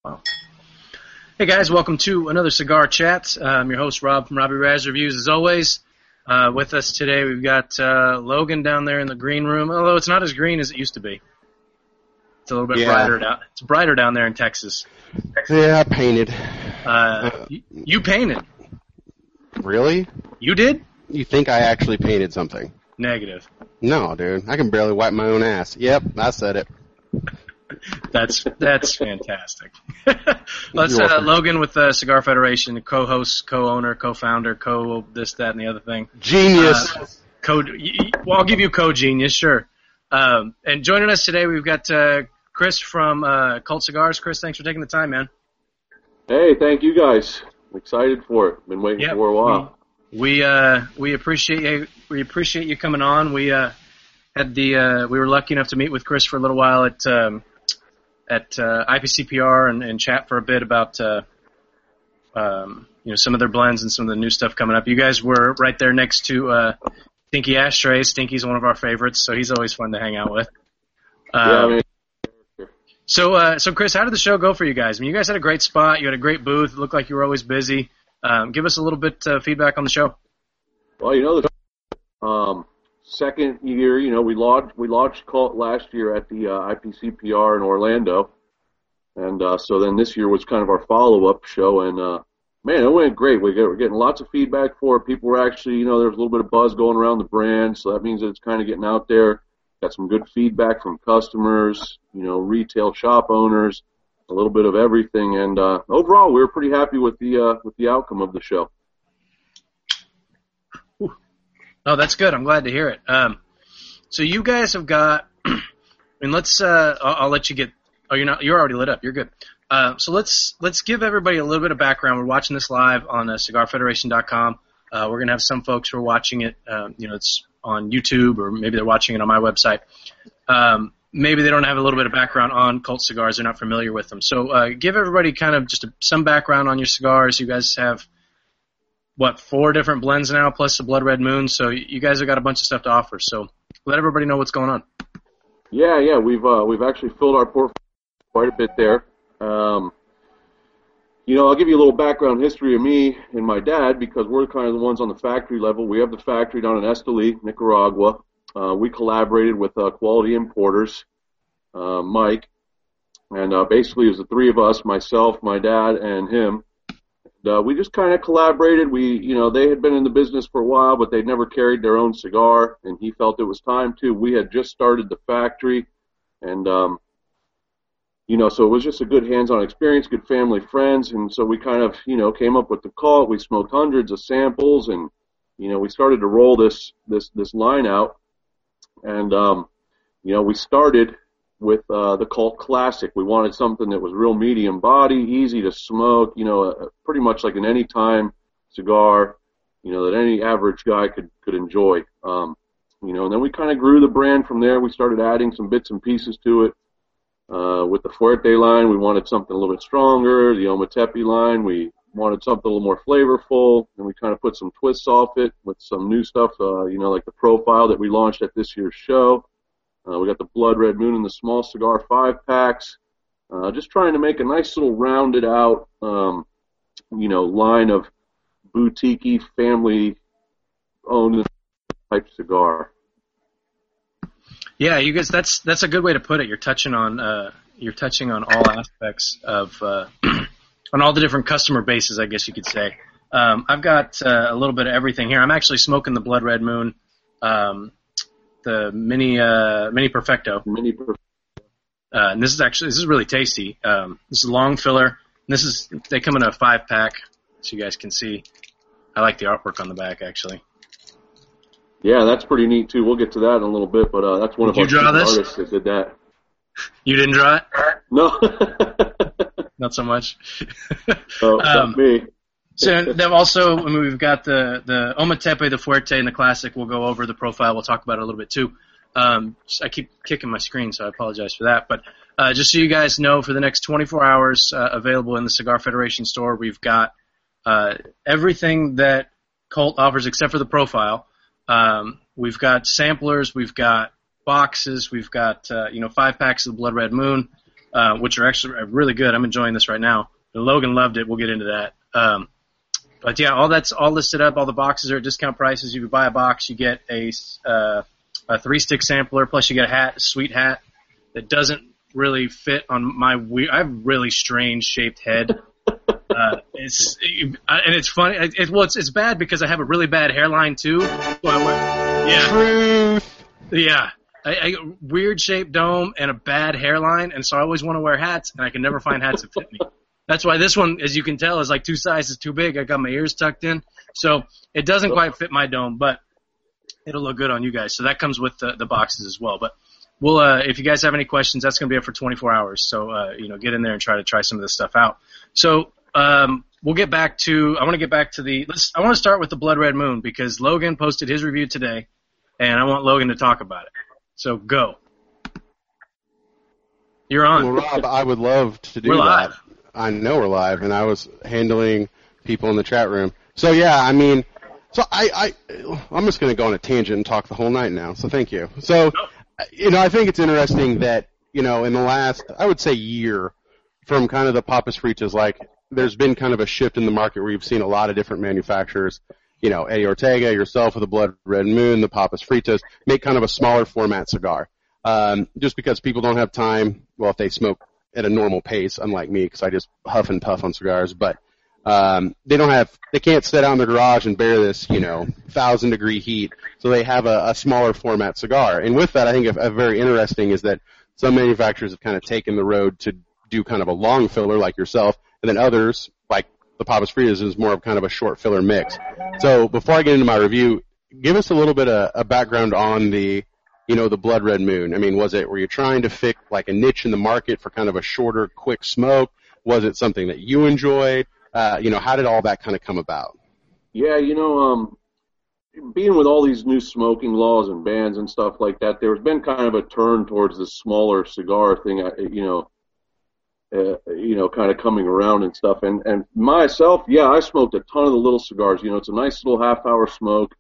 Wow. Hey guys, welcome to another Cigar Chat. I'm your host Rob from Robbie Raz Reviews as always. With us today we've got Logan down there in the green room, although it's not as green as it used to be. It's a little bit brighter down. It's brighter down there in Texas. Yeah, I painted. You painted? Really? You did? You think I actually painted something? Negative. No, dude. I can barely wipe my own ass. Yep, I said it. That's fantastic. Let's Logan with the Cigar Federation, co-host, co-owner, co-founder, this, that, and the other thing. Genius. Well, I'll give you co-genius, sure. And joining us today, we've got Chris from Cult Cigars. Chris, thanks for taking the time, man. Hey, thank you guys. I'm excited for it. Been waiting for a while. We appreciate you. We appreciate you coming on. We were lucky enough to meet with Chris for a little while at IPCPR and chat for a bit about some of their blends and some of the new stuff coming up. You guys were right there next to Stinky Ashtray. Stinky's one of our favorites, so he's always fun to hang out with. So Chris, how did the show go for you guys? I mean, you guys had a great spot. You had a great booth. It looked like you were always busy. Give us a little bit feedback on the show. Well, the second year, we launched Cult last year at the IPCPR in Orlando, and so then this year was kind of our follow-up show, and man, it went great. We're getting lots of feedback for it. People were actually, there's a little bit of buzz going around the brand, so that means that it's kind of getting out there. Got some good feedback from customers, retail shop owners, a little bit of everything, and overall, we were pretty happy with the outcome of the show. Oh, that's good. I'm glad to hear it. So you guys have got, I'll let you get, you're already lit up. You're good. So let's give everybody a little bit of background. We're watching this live on cigarfederation.com. We're going to have some folks who are watching it, it's on YouTube, or maybe they're watching it on my website. Maybe they don't have a little bit of background on Cult cigars. They're not familiar with them. So give everybody kind of just some background on your cigars. You guys have 4 different blends now, plus the Blood Red Moon. So you guys have got a bunch of stuff to offer. So let everybody know what's going on. Yeah, we've actually filled our portfolio quite a bit there. I'll give you a little background history of me and my dad, because we're kind of the ones on the factory level. We have the factory down in Esteli, Nicaragua. We collaborated with Quality Importers, Mike, and basically it was the 3 of us, myself, my dad, and him. We just kind of collaborated. They had been in the business for a while, but they'd never carried their own cigar, and he felt it was time to. We had just started the factory, and, so it was just a good hands-on experience, good family friends, and so we kind of, came up with the Cult. We smoked hundreds of samples, and, we started to roll this line out, and, we started with the Cult Classic. We wanted something that was real medium body, easy to smoke, pretty much like an anytime cigar, that any average guy could enjoy. And then we kind of grew the brand from there. We started adding some bits and pieces to it. With the Fuerte line, we wanted something a little bit stronger. The Ometepe line, we wanted something a little more flavorful, and we kind of put some twists off it with some new stuff, like the Profile that we launched at this year's show. We got the Blood Red Moon and the small cigar 5-packs. Just trying to make a nice little rounded out, line of boutique-y, family-owned type cigar. Yeah, you guys, that's a good way to put it. You're touching on all aspects of on all the different customer bases, I guess you could say. I've got a little bit of everything here. I'm actually smoking the Blood Red Moon. The Mini Perfecto. And this is really tasty. This is long filler. They come in a 5-pack, so you guys can see. I like the artwork on the back, actually. Yeah, that's pretty neat too. We'll get to that in a little bit, but that's one of our artists that did that. You didn't draw it? No. Not so much. Oh, not me. So then also, we've got the Ometepe, the Fuerte, and the Classic. We'll go over the Profile. We'll talk about it a little bit too. I keep kicking my screen, so I apologize for that. But just so you guys know, for the next 24 hours, available in the Cigar Federation store, we've got everything that Cult offers except for the Profile. We've got samplers, we've got boxes, we've got 5-packs of the Blood Red Moon. which are actually really good. I'm enjoying this right now. And Logan loved it. We'll get into that. But yeah, all that's all listed up. All the boxes are at discount prices. If you buy a box, you get a 3-stick sampler, plus you get a sweet hat that doesn't really fit on my I have really strange shaped head. It's funny. It's bad because I have a really bad hairline too. So Truth. Yeah. I weird shaped dome and a bad hairline, and so I always want to wear hats, and I can never find hats that fit me. That's why this one, as you can tell, is like 2 sizes too big. I got my ears tucked in, so it doesn't quite fit my dome, but it'll look good on you guys. So that comes with the boxes as well. But we'll, if you guys have any questions, that's going to be up for 24 hours. So get in there and try some of this stuff out. So we'll get back to. I want to get back to I want to start with the Blood Red Moon because Logan posted his review today, and I want Logan to talk about it. So go. You're on. Well, Rob, I would love to do We're that. live. I know we're live, and I was handling people in the chat room. So yeah, I mean, I'm just going to go on a tangent and talk the whole night now. So thank you. So, I think it's interesting that in the last, I would say, year, from kind of the Papas Fritas, like there's been kind of a shift in the market where you've seen a lot of different manufacturers. Eddie Ortega, yourself with the Blood Red Moon, the Papas Fritas, make kind of a smaller format cigar. Just because people don't have time, well, if they smoke at a normal pace, unlike me, because I just huff and puff on cigars, but they can't sit out in the garage and bear this, 1,000-degree heat, so they have a smaller format cigar. And with that, I think a very interesting is that some manufacturers have kind of taken the road to do kind of a long filler like yourself, and then others, like the Papas Fritas, is more of kind of a short filler mix. So before I get into my review, give us a little bit of a background on the Blood Red Moon. I mean, were you trying to pick like a niche in the market for kind of a shorter, quick smoke? Was it something that you enjoyed? How did all that kind of come about? Yeah, being with all these new smoking laws and bans and stuff like that, there's been kind of a turn towards the smaller cigar thing, kind of coming around and stuff. And myself, yeah, I smoked a ton of the little cigars. It's a nice little half-hour smoke.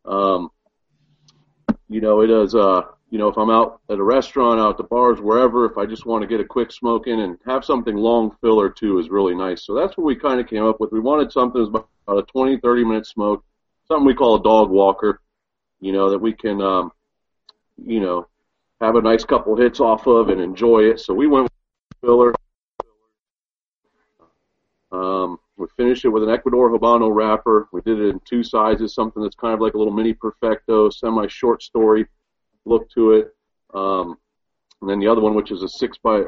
It is, if I'm out at a restaurant, out at the bars, wherever, if I just want to get a quick smoke in and have something long filler too is really nice. So that's what we kind of came up with. We wanted something that was about a 20, 30-minute smoke, something we call a dog walker, that we can, have a nice couple hits off of and enjoy it. So we went with filler. We finished it with an Ecuador Habano wrapper. We did it in 2 sizes, something that's kind of like a little mini Perfecto, semi-short story look to it. And then the other one, which is a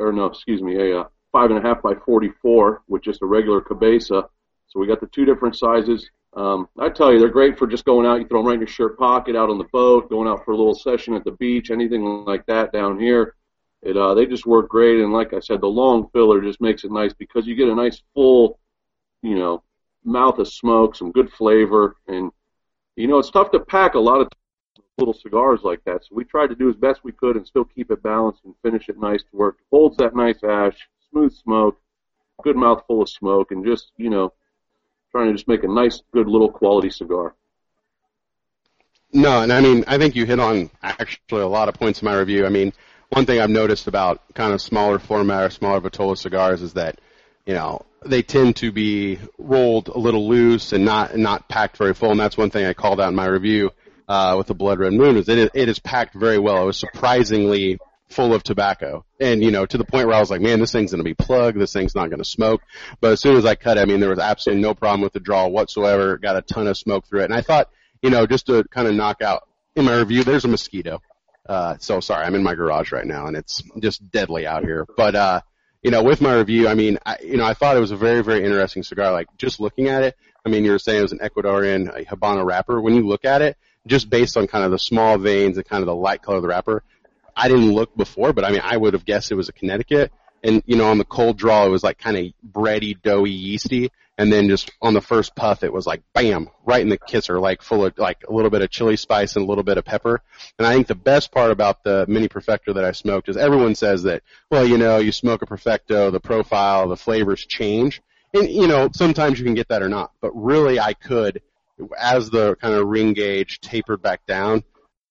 5.5 by 44, with just a regular cabeza. So we got the 2 different sizes. I tell you, they're great for just going out. You throw them right in your shirt pocket, out on the boat, going out for a little session at the beach, anything like that down here. They just work great. And like I said, the long filler just makes it nice because you get a nice full, mouth of smoke, some good flavor. And, it's tough to pack a lot of little cigars like that. So we tried to do as best we could and still keep it balanced and finish it nice to where it holds that nice ash, smooth smoke, good mouthful of smoke, and just, trying to just make a nice, good little quality cigar. No, and I mean, I think you hit on actually a lot of points in my review. I mean, one thing I've noticed about kind of smaller format or smaller Vitola cigars is that, they tend to be rolled a little loose and not packed very full, and that's one thing I called out in my review with the Blood Red Moon, is it is packed very well. It was surprisingly full of tobacco, and to the point where I was like, man, this thing's going to be plugged, this thing's not going to smoke. But as soon as I cut it, I mean, there was absolutely no problem with the draw whatsoever. Got a ton of smoke through it, and I thought, just to kind of knock out in my review, there's a mosquito. So sorry, I'm in my garage right now, and it's just deadly out here. But with my review, I mean, I thought it was a very, very interesting cigar. Like, just looking at it, I mean, you were saying it was an Ecuadorian Habano wrapper. When you look at it, just based on kind of the small veins and kind of the light color of the wrapper, I didn't look before, but I mean, I would have guessed it was a Connecticut. And, on the cold draw, it was like kind of bready, doughy, yeasty. And then just on the first puff, it was like, bam, right in the kisser, like full of like a little bit of chili spice and a little bit of pepper. And I think the best part about the mini Perfecto that I smoked is everyone says that, well, you smoke a Perfecto, the profile, the flavors change. And, sometimes you can get that or not. But really, I could, as the kind of ring gauge tapered back down,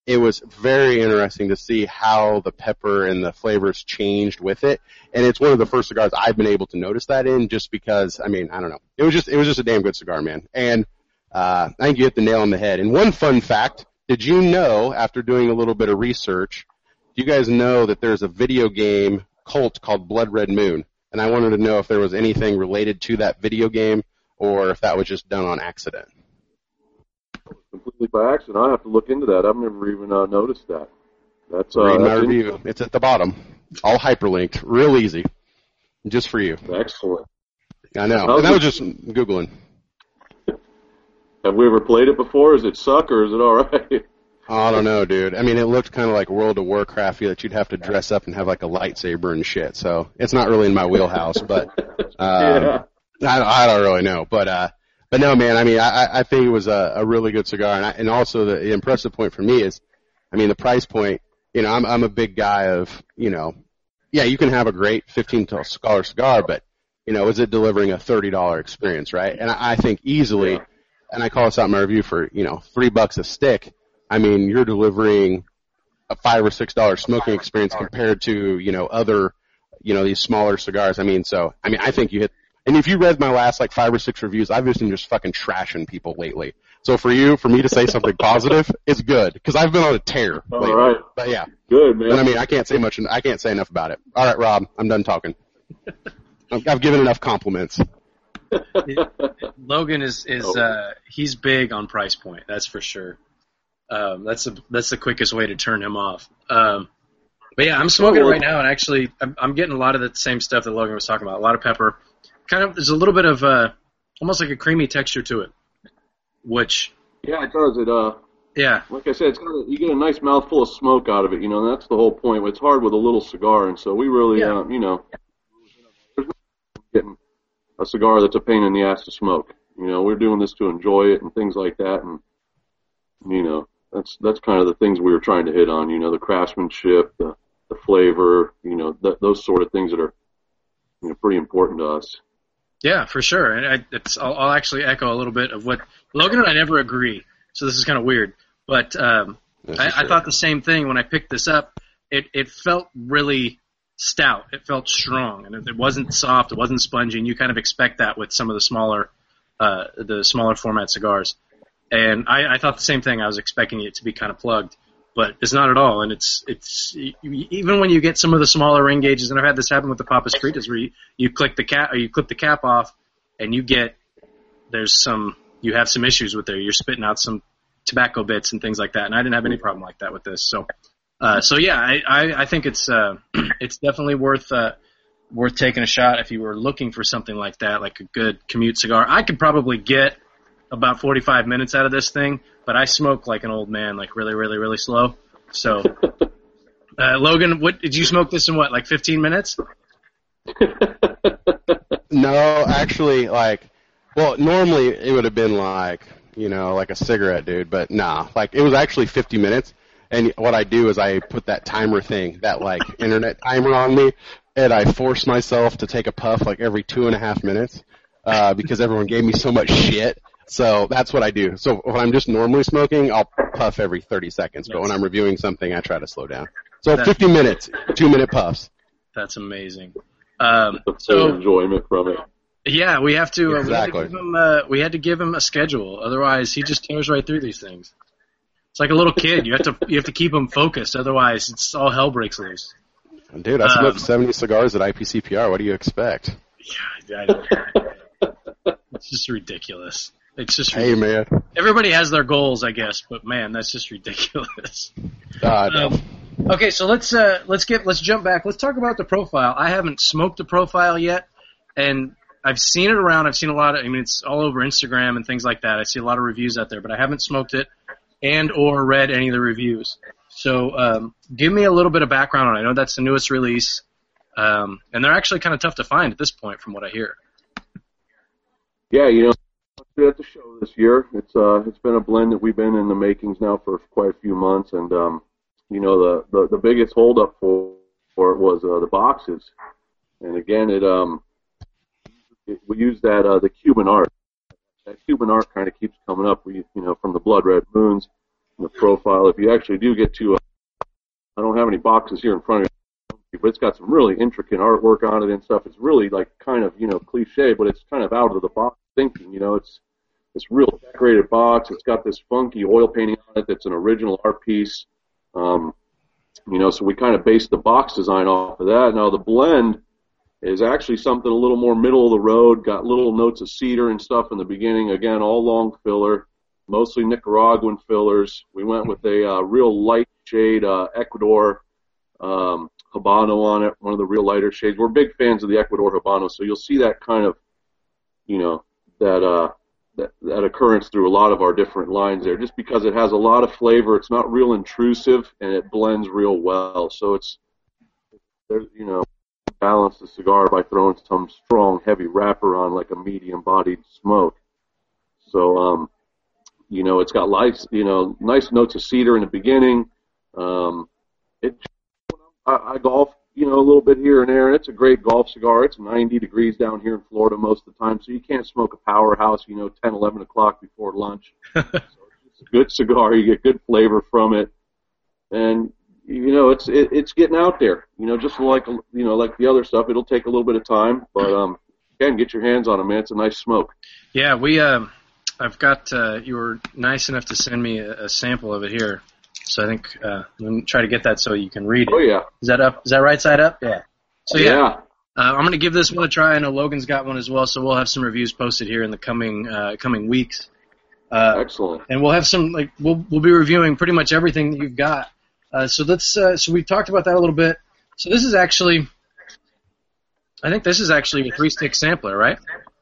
it was very interesting to see how the pepper and the flavors changed with it. And it's one of the first cigars I've been able to notice that in, just because, I mean, I don't know. It was just a damn good cigar, man. And I think you hit the nail on the head. And one fun fact, did you know, after doing a little bit of research, do you guys know that there's a video game cult called Blood Red Moon? And I wanted to know if there was anything related to that video game or if that was just done on accident. Completely by accident. I have to look into that. I've never even noticed that. That's read my review. It's at the bottom, all hyperlinked, real easy, just for you. Excellent. I know. And I was just Googling. Have we ever played it before? Does it suck or is it all right? I don't know, dude. I mean, it looked kind of like World of Warcraft that you'd have to dress up and have like a lightsaber and shit. So it's not really in my wheelhouse, but Yeah. I don't really know. But no, man. I mean, I think it was a really good cigar, and also the impressive point for me is, I mean, the price point. You know, I'm a big guy of, you know, yeah, you can have a great $15 cigar, but you know, is it delivering a $30 experience, right? And I think easily, and I call this out in my review for, you know, $3 a stick. I mean, you're delivering a $5 or $6 smoking experience compared to, you know, other, you know, these smaller cigars. I mean, I think you hit. And if you read my last like 5 or 6 reviews, I've just been just fucking trashing people lately. So for me to say something positive is good, because I've been on a tear lately. All right. But yeah, Good, man. and I mean, I can't say much. I can't say enough about it. All right, Rob, I'm done talking. I've given enough compliments. Logan is he's big on price point. That's for sure. That's the quickest way to turn him off. But yeah, I'm smoking it right now, and actually, I'm getting a lot of the same stuff that Logan was talking about. A lot of pepper. Kind of, there's a little bit of almost like a creamy texture to it, which Yeah, it does. yeah, Like I said, it's kind of, you get a nice mouthful of smoke out of it. You know, and that's the whole point. It's hard with a little cigar, and so we really, you know, there's no getting a cigar that's a pain in the ass to smoke. You know, we're doing this to enjoy it and things like that, and you know, that's kind of the things we were trying to hit on. You know, the craftsmanship, the flavor, you know, those sort of things that are, you know, pretty important to us. yeah, for sure. And I'll actually echo a little bit of what Logan and I never agree, so this is kind of weird. But I thought the same thing when I picked this up. It felt really stout. It felt strong, and it wasn't soft. It wasn't spongy. And you kind of expect that with some of the smaller format cigars. And I thought the same thing. I was expecting it to be kind of plugged, but it's not at all. And it's even when you get some of the smaller ring gauges, and I've had this happen with the Papa Escritas, where you click the cap or you clip the cap off, and you have some issues with there. You're spitting out some tobacco bits and things like that. And I didn't have any problem like that with this. So yeah, I think it's definitely worth taking a shot if you were looking for something like that, like a good commute cigar. I could probably get about 45 minutes out of this thing, but I smoke like an old man, like really, really, really slow. So, Logan, what did you smoke this in? What, like 15 minutes? No, actually, normally it would have been like, you know, like a cigarette, dude. But nah, like it was actually 50 minutes. And what I do is I put that timer thing, that like internet timer on me, and I force myself to take a puff like every 2.5 minutes, because everyone gave me so much shit. So that's what I do. So when I'm just normally smoking, I'll puff every 30 seconds. But when I'm reviewing something, I try to slow down. So 50 minutes, 2-minute puffs. That's amazing. So enjoyment from it. Yeah, we have to. Exactly. We had to give him a schedule. Otherwise, he just tears right through these things. It's like a little kid. You have to keep him focused. Otherwise, it's all hell breaks loose. Dude, I smoked 70 cigars at IPCPR. What do you expect? Yeah, I don't. It's just ridiculous. It's just hey, man. Everybody has their goals, I guess, but man, that's just ridiculous. No. Okay, so let's jump back. Let's talk about the profile. I haven't smoked the profile yet, and I've seen it around. I've seen a lot of. I mean, it's all over Instagram and things like that. I see a lot of reviews out there, but I haven't smoked it and or read any of the reviews. So give me a little bit of background on it. I know that's the newest release, and they're actually kind of tough to find at this point, from what I hear. Yeah, you know, at the show this year, it's been a blend that we've been in the makings now for quite a few months, and you know, the biggest holdup for it was the boxes, and again, we use that the Cuban art. That Cuban art kind of keeps coming up. You know, from the Blood Red Moons, the profile. If you actually do get to, I don't have any boxes here in front of you, but it's got some really intricate artwork on it and stuff. It's really like kind of, cliche, but it's kind of out of the box thinking. It's this real decorated box. It's got this funky oil painting on it that's an original art piece. So we kind of based the box design off of that. Now the blend is actually something a little more middle of the road, got little notes of cedar and stuff in the beginning. Again, all long filler, mostly Nicaraguan fillers. We went with a real light shade Ecuador Habano on it, one of the real lighter shades. We're big fans of the Ecuador Habano, so you'll see that kind of, that occurrence through a lot of our different lines there, just because it has a lot of flavor. It's not real intrusive, and it blends real well. So balance the cigar by throwing some strong, heavy wrapper on, like a medium-bodied smoke. So, it's got nice notes of cedar in the beginning. I golf, a little bit here and there, and it's a great golf cigar. It's 90 degrees down here in Florida most of the time, so you can't smoke a powerhouse, 10, 11 o'clock before lunch. So it's a good cigar. You get good flavor from it, and it's getting out there. Just like the other stuff, it'll take a little bit of time, but again, get your hands on it, man. It's a nice smoke. Yeah, I've got. You were nice enough to send me a sample of it here. So I think I'm going to try to get that so you can read it. Oh, yeah. Is that up? Is that right side up? Yeah. So, yeah. I'm going to give this one a try. I know Logan's got one as well, so we'll have some reviews posted here in the coming weeks. Excellent. And we'll have some, we'll be reviewing pretty much everything that you've got. So we talked about that a little bit. So this is actually, I think this is actually a 3-stick sampler, right?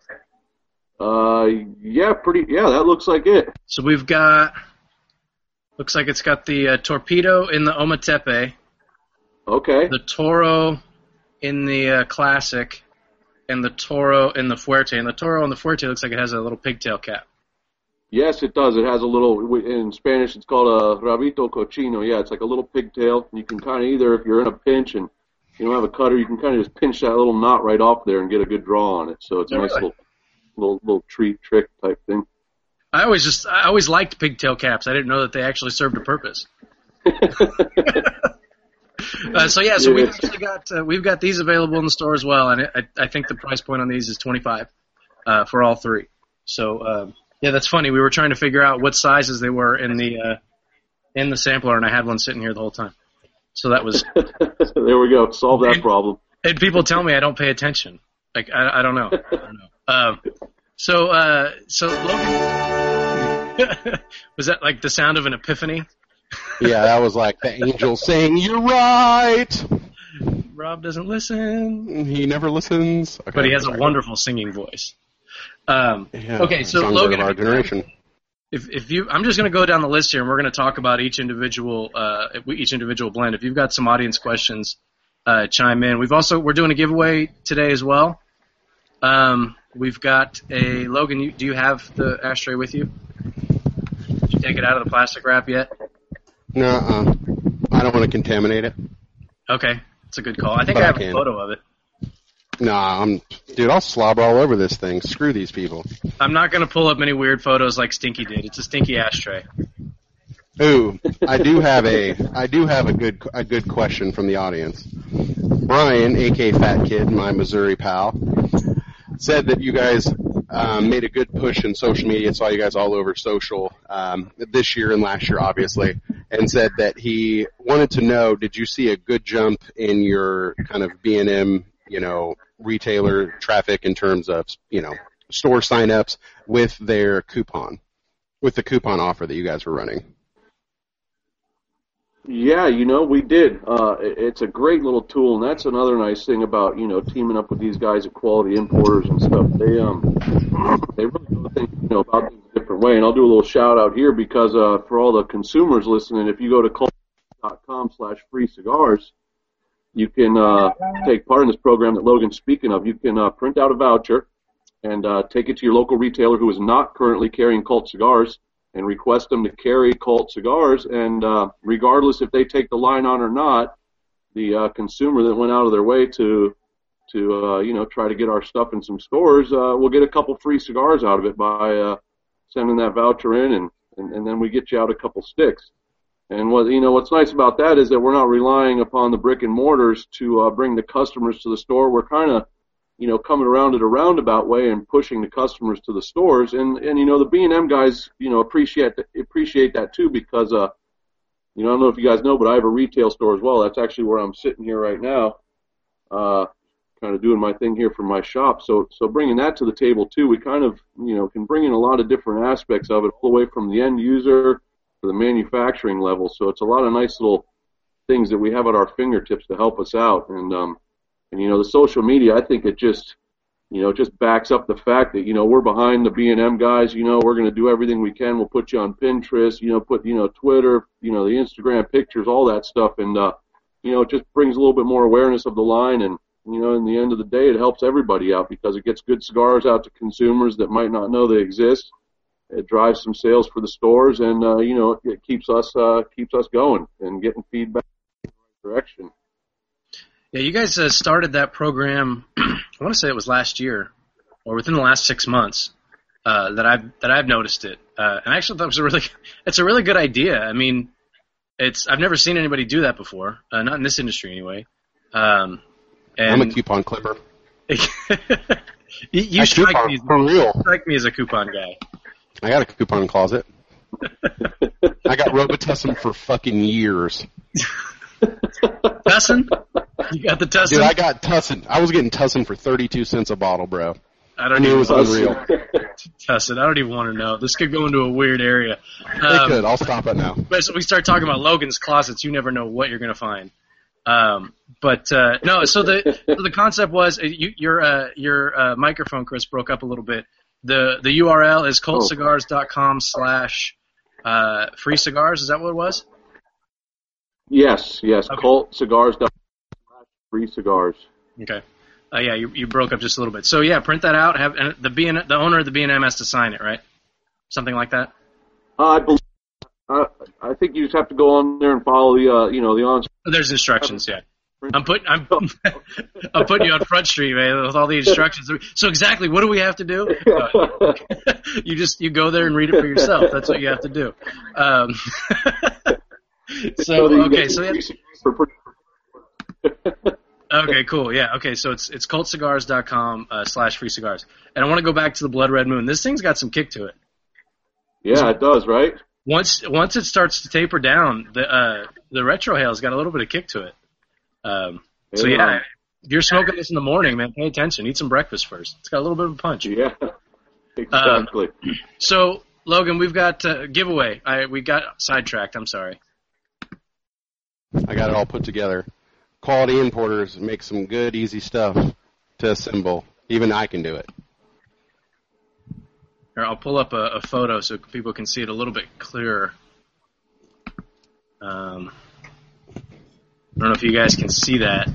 Yeah, that looks like it. So we've got... Looks like it's got the Torpedo in the Ometepe. Okay. The Toro in the Classic, and the Toro in the Fuerte. And the Toro in the Fuerte looks like it has a little pigtail cap. Yes, it does. It has a little, in Spanish it's called a rabito cochino. Yeah, it's like a little pigtail. You can kind of either, if you're in a pinch and you don't have a cutter, you can kind of just pinch that little knot right off there and get a good draw on it. So it's a nice little treat trick type thing. I always liked pigtail caps. I didn't know that they actually served a purpose. So we've actually we've got these available in the store as well, and I think the price point on these is $25 for all three. So that's funny. We were trying to figure out what sizes they were in the sampler, and I had one sitting here the whole time. So that was there we go. Solve that problem. And people tell me I don't pay attention. Like I don't know. So Logan, was that like the sound of an epiphany? Yeah, that was like the angel saying, "You're right." Rob doesn't listen. He never listens. Okay, but he has a wonderful singing voice. Okay, so songs Logan, of our generation. If you, I'm just going to go down the list here, and we're going to talk about each individual blend. If you've got some audience questions, chime in. We're doing a giveaway today as well. We've got a Logan. Do you have the ashtray with you? Did you take it out of the plastic wrap yet? No, I don't want to contaminate it. Okay, that's a good call. I think I have a photo of it. Nah, I'll slobber all over this thing. Screw these people. I'm not going to pull up many weird photos like Stinky did. It's a Stinky ashtray. Ooh, I do have a good question from the audience. Brian, a.k.a. Fat Kid, my Missouri pal, said that you guys made a good push in social media. Saw you guys all over social this year and last year, obviously, and said that he wanted to know, did you see a good jump in your kind of B&M, retailer traffic in terms of, store sign-ups with the coupon offer that you guys were running? Yeah, we did. It's a great little tool, and that's another nice thing about, teaming up with these guys at Quality Importers and stuff. They really know things, about things a different way. And I'll do a little shout out here because for all the consumers listening, if you go to Cult.com/free cigars, you can take part in this program that Logan's speaking of. You can print out a voucher and take it to your local retailer who is not currently carrying Cult cigars, and request them to carry Cult cigars, and regardless if they take the line on or not, the consumer that went out of their way to try to get our stuff in some stores will get a couple free cigars out of it by sending that voucher in, and then we get you out a couple sticks. And what's nice about that is that we're not relying upon the brick and mortars to bring the customers to the store. We're kind of, coming around it a roundabout way and pushing the customers to the stores. And the B&M guys, appreciate that too, because, I don't know if you guys know, but I have a retail store as well. That's actually where I'm sitting here right now, kind of doing my thing here from my shop. So bringing that to the table too, we kind of, can bring in a lot of different aspects of it, all the way from the end user to the manufacturing level. So it's a lot of nice little things that we have at our fingertips to help us out. And the social media, I think it just backs up the fact that, we're behind the B&M guys. We're going to do everything we can. We'll put you on Pinterest, put, Twitter, the Instagram pictures, all that stuff. And, it just brings a little bit more awareness of the line. And, in the end of the day, it helps everybody out because it gets good cigars out to consumers that might not know they exist. It drives some sales for the stores, and it keeps us going and getting feedback in the right direction. Yeah, you guys started that program. I want to say it was last year, or within the last 6 months that I've noticed it. And I actually thought it's a really good idea. I mean, I've never seen anybody do that before, not in this industry anyway. I'm a coupon clipper. you strike me as a coupon guy. I got a coupon closet. I got Robitussin for fucking years. Tussin? You got the Tussin? Dude, I got Tussin. I was getting Tussin for 32 cents a bottle, bro. It was unreal. Tussin, I don't even want to know. This could go into a weird area. It could. I'll stop it now. But we start talking about Logan's closets, you never know what you're going to find. No. So the concept was your microphone, Chris, broke up a little bit. The URL is coltcigars.com/free cigars. Is that what it was? Yes. Okay. coltcigars.com/free cigars. Okay. Yeah, you broke up just a little bit. So yeah, print that out. And the owner of the B&M has to sign it, right? Something like that. I think you just have to go on there and follow the on. There's instructions, yeah. I'm putting you on Front Street, man, with all the instructions. So exactly, what do we have to do? You go there and read it for yourself. That's what you have to do. Okay, cool. Yeah. Okay, so it's coltcigars.com/free cigars, and I want to go back to the Blood Red Moon. This thing's got some kick to it. Yeah, it does, right? Once it starts to taper down, the retrohale's got a little bit of kick to it. So yeah, if you're smoking this in the morning, man, pay attention. Eat some breakfast first. It's got a little bit of a punch. Yeah, exactly. So Logan, we've got giveaway. We got sidetracked. I'm sorry. I got it all put together. Quality importers make some good, easy stuff to assemble. Even I can do it. Here, I'll pull up a photo so people can see it a little bit clearer. I don't know if you guys can see that,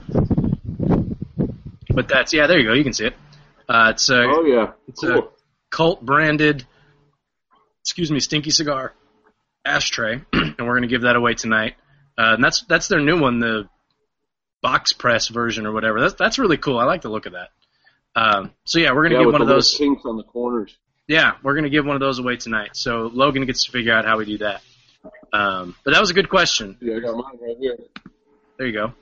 but there you go. You can see it. It's a Colt branded, Stinky Cigar ashtray, and we're going to give that away tonight. And that's their new one, the box press version or whatever. That's really cool. I like the look of that. So yeah, we're going to give one of those. Kinks on the corners. Yeah, we're going to give one of those away tonight. So Logan gets to figure out how we do that. But that was a good question. Yeah, I got mine right here. There you go.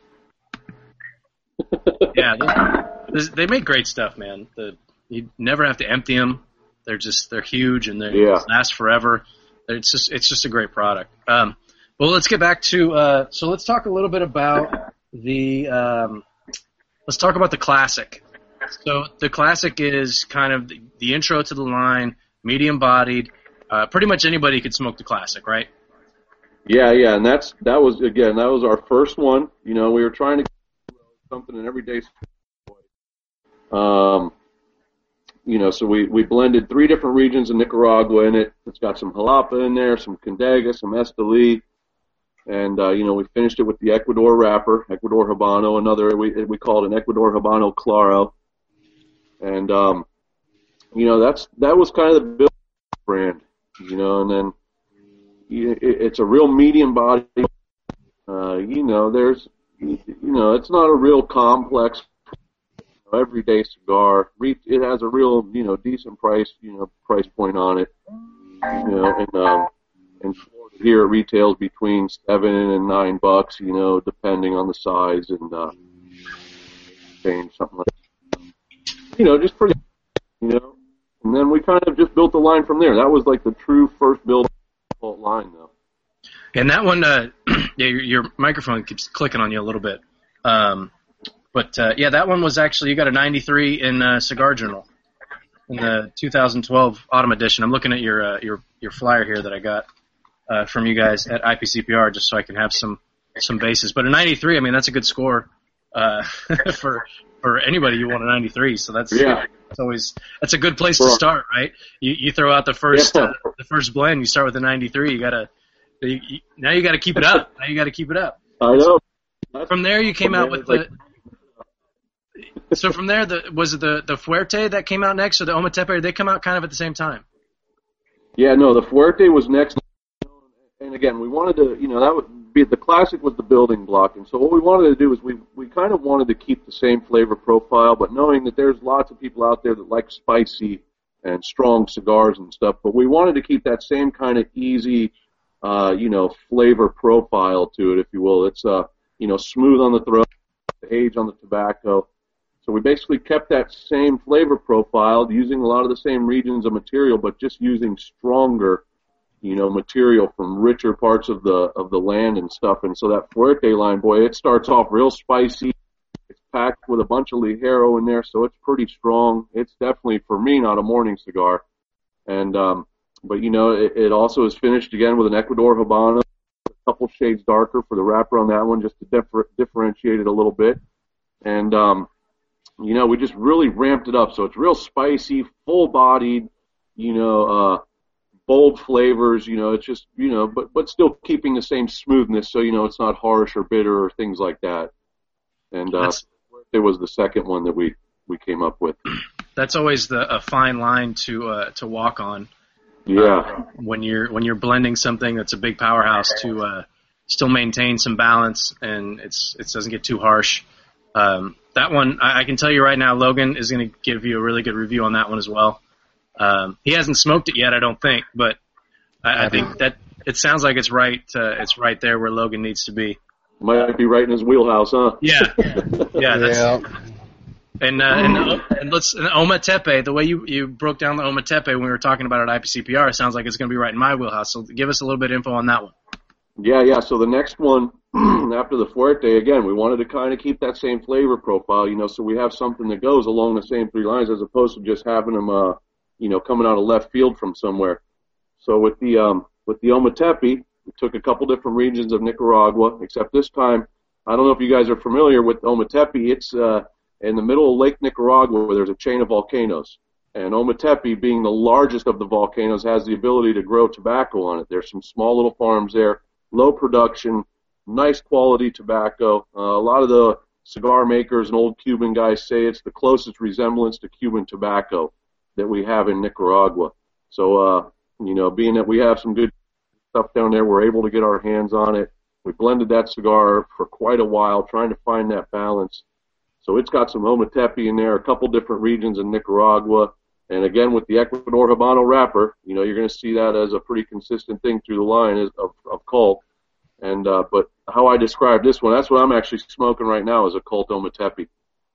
Yeah, they make great stuff, man. You never have to empty them. They're huge and they last forever. It's just a great product. Well, let's get back to so let's talk a little bit about let's talk about the Classic. So the Classic is kind of the intro to the line, medium bodied. Pretty much anybody could smoke the Classic, right? Yeah, and that was our first one. We were trying to get something in everyday. So we blended 3 different regions of Nicaragua in it. It's got some Jalapa in there, some Condega, some Esteli, and we finished it with the Ecuador wrapper, Ecuador Habano. We call it an Ecuador Habano Claro, and that was kind of the build brand, and then. It's a real medium body. It's not a real complex everyday cigar. It has a real, decent price point on it. And in Florida here it retails between $7 and $9, you know, depending on the size and change, something like that. You know, just pretty, you know. And then we kind of just built the line from there. That was like the true first build line, though. And that one, yeah, your microphone keeps clicking on you a little bit. Yeah, that one was actually, you got a 93 in Cigar Journal in the 2012 autumn edition. I'm looking at your flyer here that I got from you guys at IPCPR just so I can have some bases. But a 93, I mean, that's a good score for anybody you want a 93. So that's that's a good place to start, right? You throw out the first blend, you start with a 93. Now you got to keep it up. Now you got to keep it up. I know. From there, you came out with the. So from there, was it the Fuerte that came out next, or the Ometepe? Or they come out kind of at the same time? Yeah, no, the Fuerte was next. And again, we wanted to, you know, that would be the classic was the building block. And so what we wanted to do is we kind of wanted to keep the same flavor profile, but knowing that there's lots of people out there that like spicy and strong cigars and stuff, but we wanted to keep that same kind of easy, you know, flavor profile to it, if you will. It's, you know, smooth on the throat, the age on the tobacco. So we basically kept that same flavor profile, using a lot of the same regions of material, but just using stronger, you know, material from richer parts of the land and stuff. And so that Fuerte line, boy, it starts off real spicy. It's packed with a bunch of Ligero in there, so it's pretty strong. It's definitely, for me, not a morning cigar. And but you know, it also is finished again with an Ecuador Habano, a couple shades darker for the wrapper on that one, just to differentiate it a little bit. And you know, we just really ramped it up, so it's real spicy, full-bodied, you know, bold flavors. You know, it's just, you know, but still keeping the same smoothness, so you know it's not harsh or bitter or things like that. And it was the second one that we came up with. That's always a fine line to walk on. Yeah. When you're blending something that's a big powerhouse to still maintain some balance and it doesn't get too harsh. That one, I can tell you right now, Logan is going to give you a really good review on that one as well. He hasn't smoked it yet, I don't think, but I think that it sounds like it's right there where Logan needs to be. Might be right in his wheelhouse, huh? Yeah. And Ometepe, the way you broke down the Ometepe when we were talking about it at IPCPR, sounds like it's going to be right in my wheelhouse. So give us a little bit of info on that one. Yeah. So the next one, after the Fuerte, again, we wanted to kind of keep that same flavor profile, you know, so we have something that goes along the same three lines as opposed to just having them, you know, coming out of left field from somewhere. So with the Ometepe, we took a couple different regions of Nicaragua, except this time, I don't know if you guys are familiar with Ometepe. It's in the middle of Lake Nicaragua where there's a chain of volcanoes. And Ometepe, being the largest of the volcanoes, has the ability to grow tobacco on it. There's some small little farms there, low production, nice quality tobacco. A lot of the cigar makers and old Cuban guys say it's the closest resemblance to Cuban tobacco that we have in Nicaragua. So, you know, being that we have some good stuff down there, we're able to get our hands on it. We blended that cigar for quite a while, trying to find that balance. So it's got some Ometepe in there, a couple different regions in Nicaragua. And again, with the Ecuador Habano wrapper, you know, you're going to see that as a pretty consistent thing through the line of Cult. And but how I describe this one, that's what I'm actually smoking right now, is a Cult Ometepe.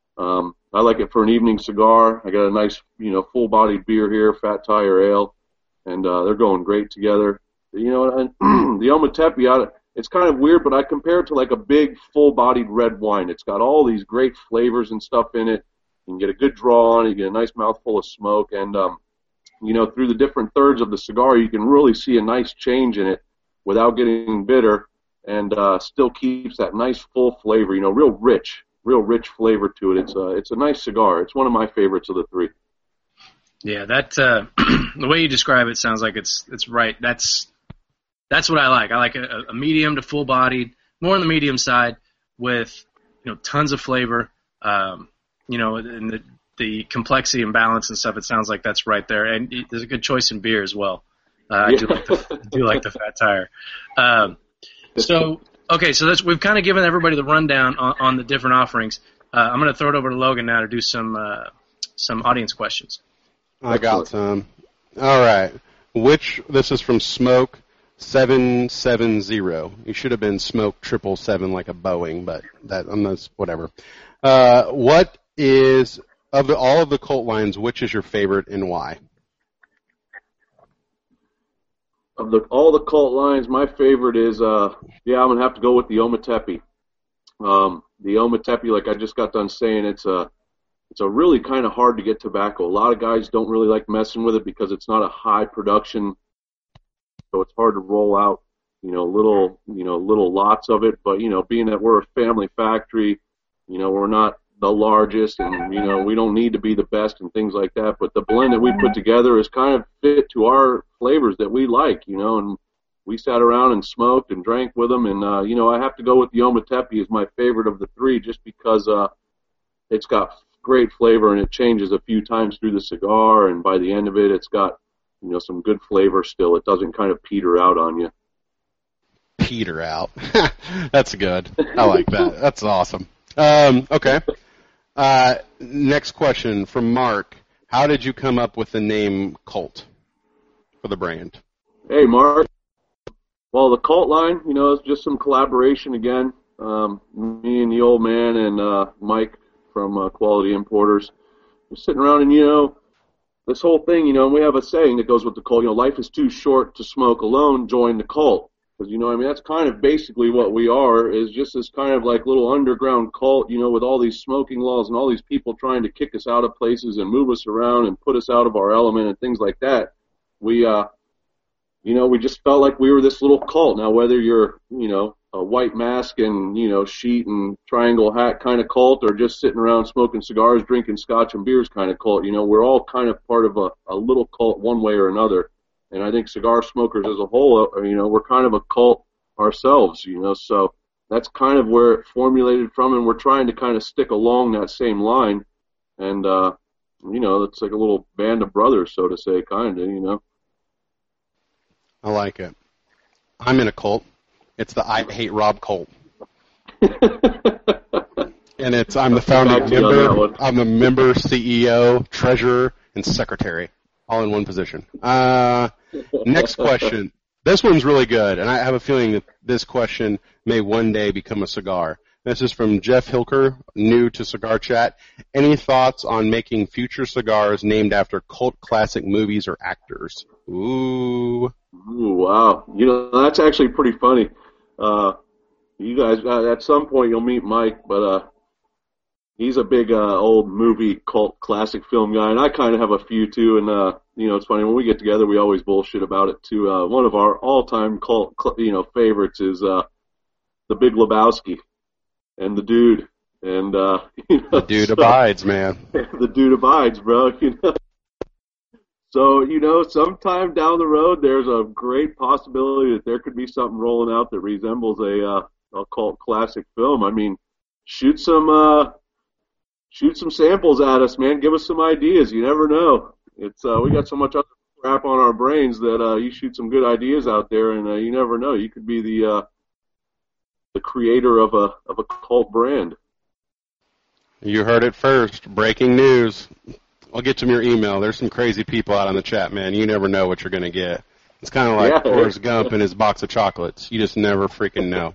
I like it for an evening cigar. I got a nice, you know, full-bodied beer here, Fat Tire Ale, and they're going great together. You know, and the Ometepe, it's kind of weird, but I compare it to like a big, full-bodied red wine. It's got all these great flavors and stuff in it. You can get a good draw on it. You get a nice mouthful of smoke, and you know, through the different thirds of the cigar, you can really see a nice change in it without getting bitter, and still keeps that nice full flavor. You know, real rich flavor to it. It's a nice cigar. It's one of my favorites of the three. Yeah, that the way you describe it sounds like it's right. That's what I like. I like a medium to full bodied, more on the medium side, with, you know, tons of flavor. You know, and the complexity and balance and stuff. It sounds like that's right there, and there's a good choice in beer as well. I do like the Fat Tire. So we've kind of given everybody the rundown on the different offerings. I'm going to throw it over to Logan now to do some audience questions. I got some. All right. This is from Smoke 770. You should have been Smoke 777 like a Boeing, but that's whatever. What is, all of the Colt lines, which is your favorite and why? Of all the Colt lines, my favorite is, I'm going to have to go with the Ometepe. The Ometepe, like I just got done saying, it's a really kind of hard to get tobacco. A lot of guys don't really like messing with it because it's not a high production, so it's hard to roll out, little lots of it. But, being that we're a family factory, we're not the largest, and, we don't need to be the best and things like that. But the blend that we put together is kind of fit to our flavors that we like, and we sat around and smoked and drank with them. And, I have to go with the Ometepe as my favorite of the three just because it's got great flavor and it changes a few times through the cigar. And by the end of it, it's got, some good flavor still. It doesn't kind of peter out on you. Peter out. That's good. I like that. That's awesome. Okay. Next question from Mark. How did you come up with the name Colt for the brand? Hey, Mark. Well, the Colt line, it's just some collaboration again. Me and the old man and Mike from Quality Importers. We're sitting around and, this whole thing, we have a saying that goes with the Colt, life is too short to smoke alone, join the Colt. Because, that's kind of basically what we are, is just this kind of like little underground cult, with all these smoking laws and all these people trying to kick us out of places and move us around and put us out of our element and things like that. We just felt like we were this little cult. Now, whether you're, a white mask and, sheet and triangle hat kind of cult, or just sitting around smoking cigars, drinking scotch and beers kind of cult, we're all kind of part of a little cult one way or another. And I think cigar smokers as a whole, we're kind of a cult ourselves, so that's kind of where it formulated from, and we're trying to kind of stick along that same line. And, it's like a little band of brothers, so to say, kind of, I like it. I'm in a cult. It's the I Hate Rob cult. And I'm the founding member. I'm the member, CEO, treasurer, and secretary, all in one position. Next question. This one's really good, and I have a feeling that this question may one day become a cigar. This is from Jeff Hilker, new to Cigar Chat. Any thoughts on making future cigars named after cult classic movies or actors? Ooh, wow. That's actually pretty funny. You guys, at some point you'll meet Mike, but he's a big old movie cult classic film guy, and I kind of have a few too. And it's funny when we get together, we always bullshit about it too. One of our all-time cult, favorites is The Big Lebowski, and the dude, and the dude abides, man. The dude abides, bro. So, sometime down the road, there's a great possibility that there could be something rolling out that resembles a cult classic film. I mean, shoot some samples at us, man. Give us some ideas. You never know. It's we got so much other crap on our brains that you shoot some good ideas out there, and you never know. You could be the creator of a cult brand. You heard it first. Breaking news. I'll get to your email. There's some crazy people out on the chat, man. You never know what you're going to get. It's kind of like Forrest Gump and his box of chocolates. You just never freaking know.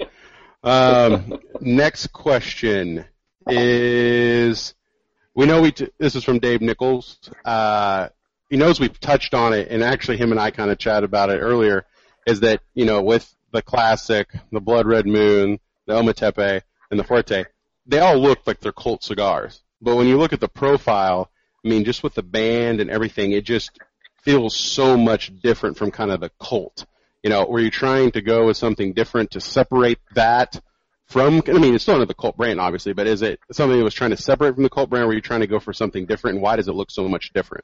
Next question is, this is from Dave Nichols. He knows we've touched on it, and actually him and I kind of chatted about it earlier, is that, with the classic, the Blood Red Moon, the Ometepe, and the Fuerte, they all look like they're cult cigars. But when you look at the profile, I mean, just with the band and everything, it just feels so much different from kind of the cult. Were you trying to go with something different to separate that from, it's still under the cult brand, obviously, but is it something that was trying to separate from the cult brand, or were you trying to go for something different, and why does it look so much different?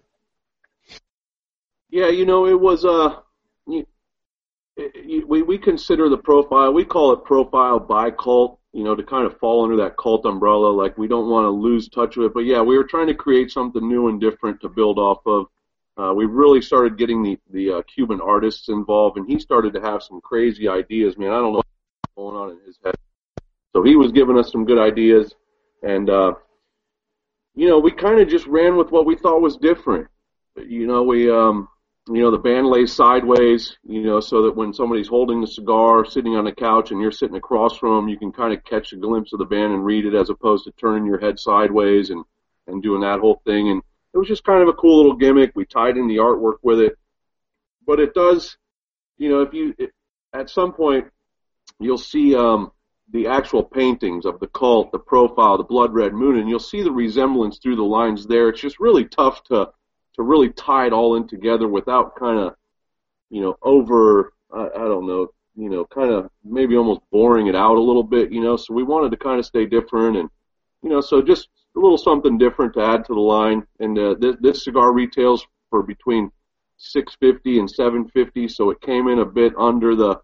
Yeah, it was, we consider the profile, we call it profile by cult, to kind of fall under that cult umbrella. Like, we don't want to lose touch with it. But, yeah, we were trying to create something new and different to build off of. We really started getting the Cuban artists involved, and he started to have some crazy ideas, man. I don't know what's going on in his head. So he was giving us some good ideas. And, we kind of just ran with what we thought was different. We the band lays sideways, so that when somebody's holding the cigar, sitting on a couch, and you're sitting across from them, you can kind of catch a glimpse of the band and read it, as opposed to turning your head sideways and doing that whole thing. And it was just kind of a cool little gimmick. We tied in the artwork with it. But it does, at some point, you'll see the actual paintings of the cult, the profile, the Blood Red Moon, and you'll see the resemblance through the lines there. It's just really tough to really tie it all in together without kind of, I don't know, kind of maybe almost boring it out a little bit, so we wanted to kind of stay different and, so just a little something different to add to the line. And this cigar retails for between $650 and $750, so it came in a bit under the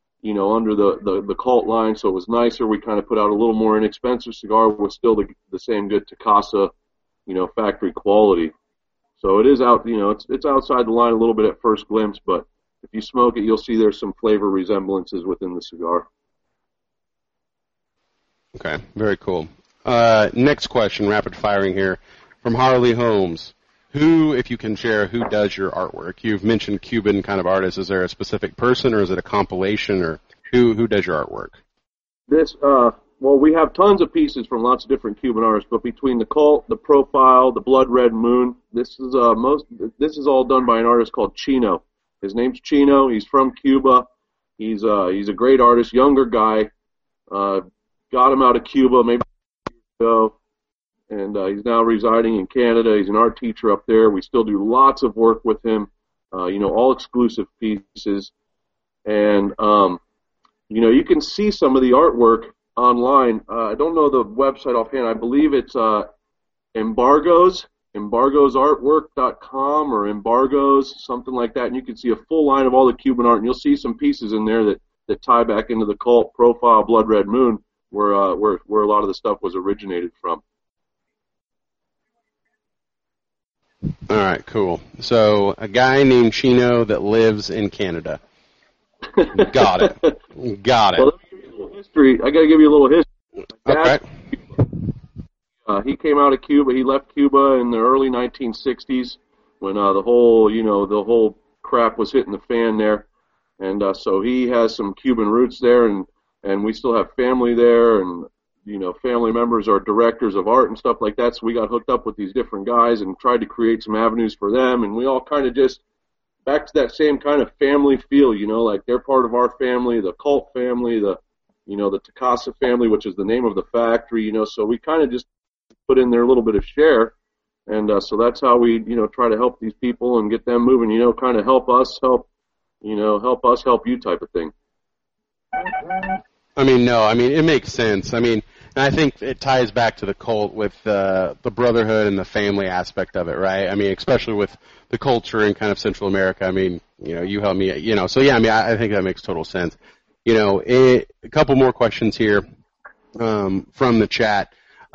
cult line, so it was nicer. We kind of put out a little more inexpensive cigar with still the same good Takasa, factory quality. So it is out, it's outside the line a little bit at first glimpse, but if you smoke it, you'll see there's some flavor resemblances within the cigar. Okay, very cool. Next question, rapid firing here, from Harley Holmes. Who, if you can share, who does your artwork? You've mentioned Cuban kind of artists. Is there a specific person, or is it a compilation, or who does your artwork? Well, we have tons of pieces from lots of different Cuban artists, but between the cult, the profile, the Blood Red Moon, this is all done by an artist called Chino. His name's Chino. He's from Cuba. He's a great artist, younger guy. Got him out of Cuba maybe a year ago, and he's now residing in Canada. He's an art teacher up there. We still do lots of work with him, all exclusive pieces. And, you can see some of the artwork online. I don't know the website offhand. I believe it's embargosartwork.com or embargos, something like that. And you can see a full line of all the Cuban art, and you'll see some pieces in there that tie back into the cult, profile, Blood Red Moon, where a lot of the stuff was originated from. All right, cool. So a guy named Chino that lives in Canada. Got it. Well, let me give you a little history. I got to give you a little history. Okay. He came out of Cuba. He left Cuba in the early 1960s when the whole crap was hitting the fan there, and so he has some Cuban roots there, and we still have family there, and family members are directors of art and stuff like that. So we got hooked up with these different guys and tried to create some avenues for them, and we all kind of just back to that same kind of family feel, like they're part of our family, the cult family, the Takasa family, which is the name of the factory, so we kind of just put in their little bit of share, and so that's how we, try to help these people and get them moving, kind of help us help you type of thing. It makes sense. And I think it ties back to the cult with the brotherhood and the family aspect of it, right? Especially with the culture in kind of Central America. You help me, so yeah, I think that makes total sense. A couple more questions here from the chat.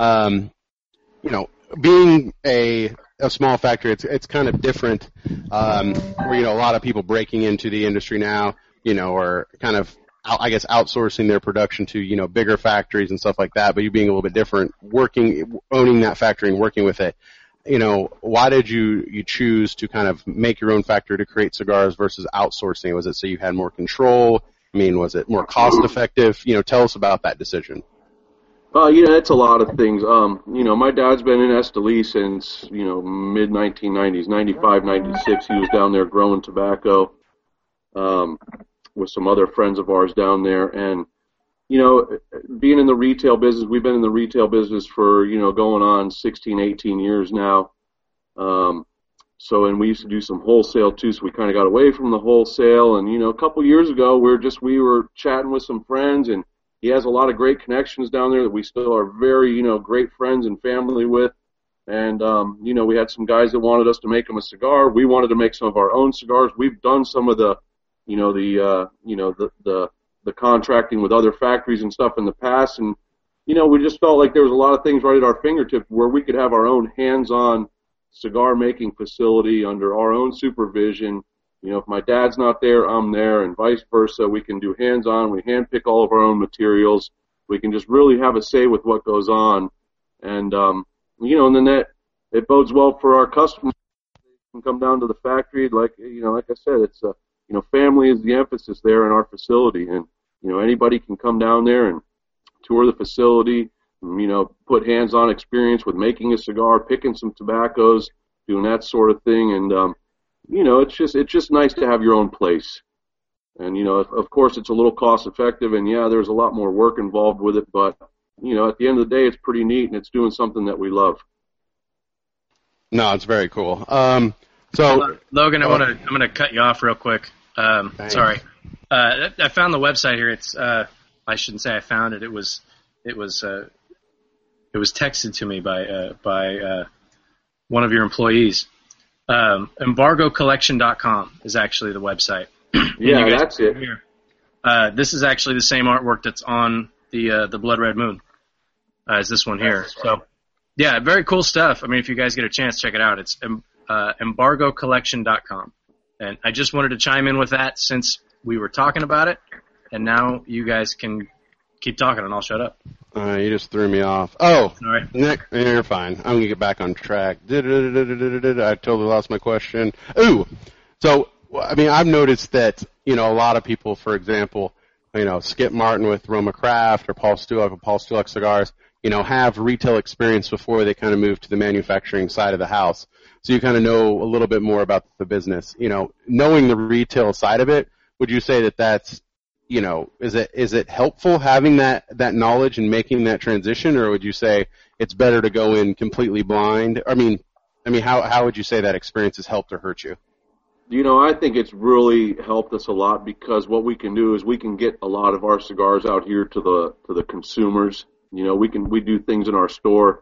Being a small factory, it's kind of different, where, a lot of people breaking into the industry now, or kind of, I guess, outsourcing their production to, bigger factories and stuff like that, but you being a little bit different, owning that factory and working with it. Why did you choose to kind of make your own factory to create cigars versus outsourcing? Was it so you had more control? Was it more cost effective? Tell us about that decision. It's a lot of things. My dad's been in Esteli since, mid 1990s, 95, 96. He was down there growing tobacco, with some other friends of ours down there. And, being in the retail business, we've been in the retail business for, going on 16, 18 years now. And we used to do some wholesale too, so we kind of got away from the wholesale. And, a couple years ago, we were chatting with some friends, and he has a lot of great connections down there that we still are very, great friends and family with. And, we had some guys that wanted us to make them a cigar. We wanted to make some of our own cigars. We've done some of the contracting with other factories and stuff in the past, and we just felt like there was a lot of things right at our fingertips where we could have our own hands-on cigar making facility under our own supervision. If my dad's not there, I'm there, and vice versa. We can do hands-on. We handpick all of our own materials. We can just really have a say with what goes on, and and then it bodes well for our customers. They can come down to the factory, like I said, it's family is the emphasis there in our facility, and anybody can come down there and tour the facility, put hands-on experience with making a cigar, picking some tobaccos, doing that sort of thing, and it's just nice to have your own place. And of course, it's a little cost-effective, and there's a lot more work involved with it, but at the end of the day, it's pretty neat, and it's doing something that we love. No, it's very cool. So Logan, I'm gonna cut you off real quick. Sorry. I found the website here. It's I shouldn't say I found it. It was texted to me by one of your employees. EmbargoCollection.com is actually the website. Yeah, that's it. This is actually the same artwork that's on the Blood Red Moon as this one here. So, yeah, very cool stuff. I mean, if you guys get a chance, check it out. It's EmbargoCollection.com. And I just wanted to chime in with that since we were talking about it, and now you guys can keep talking, and I'll shut up. You just threw me off. Oh, all right. Nick, you're fine. I'm going to get back on track. I totally lost my question. Ooh, so, I mean, I've noticed that, a lot of people, for example, Skip Martin with Roma Craft or Paul Stulak with Paul Stulak Cigars, have retail experience before they kind of move to the manufacturing side of the house. So you kind of know a little bit more about the business. Knowing the retail side of it, would you say that that's, is it helpful having that knowledge and making that transition, or would you say it's better to go in completely blind? I mean, how would you say that experience has helped or hurt you? I think it's really helped us a lot, because what we can do is we can get a lot of our cigars out here to the consumers. We do things in our store,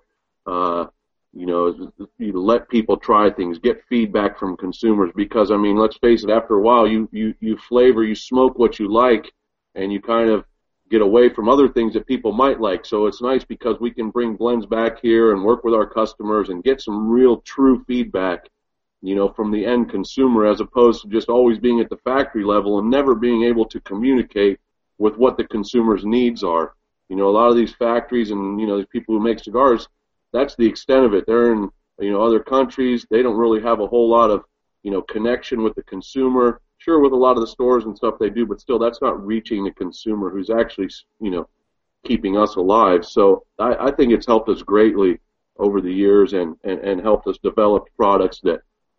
let people try things, get feedback from consumers, because, I mean, let's face it, after a while, you flavor, you smoke what you like, and you kind of get away from other things that people might like. So it's nice because we can bring blends back here and work with our customers and get some real true feedback, from the end consumer, as opposed to just always being at the factory level and never being able to communicate with what the consumer's needs are. A lot of these factories and, these people who make cigars, that's the extent of it. They're in, other countries. They don't really have a whole lot of, connection with the consumer. Sure, with a lot of the stores and stuff they do, but still that's not reaching the consumer who's actually, keeping us alive. So I think it's helped us greatly over the years and helped us develop products that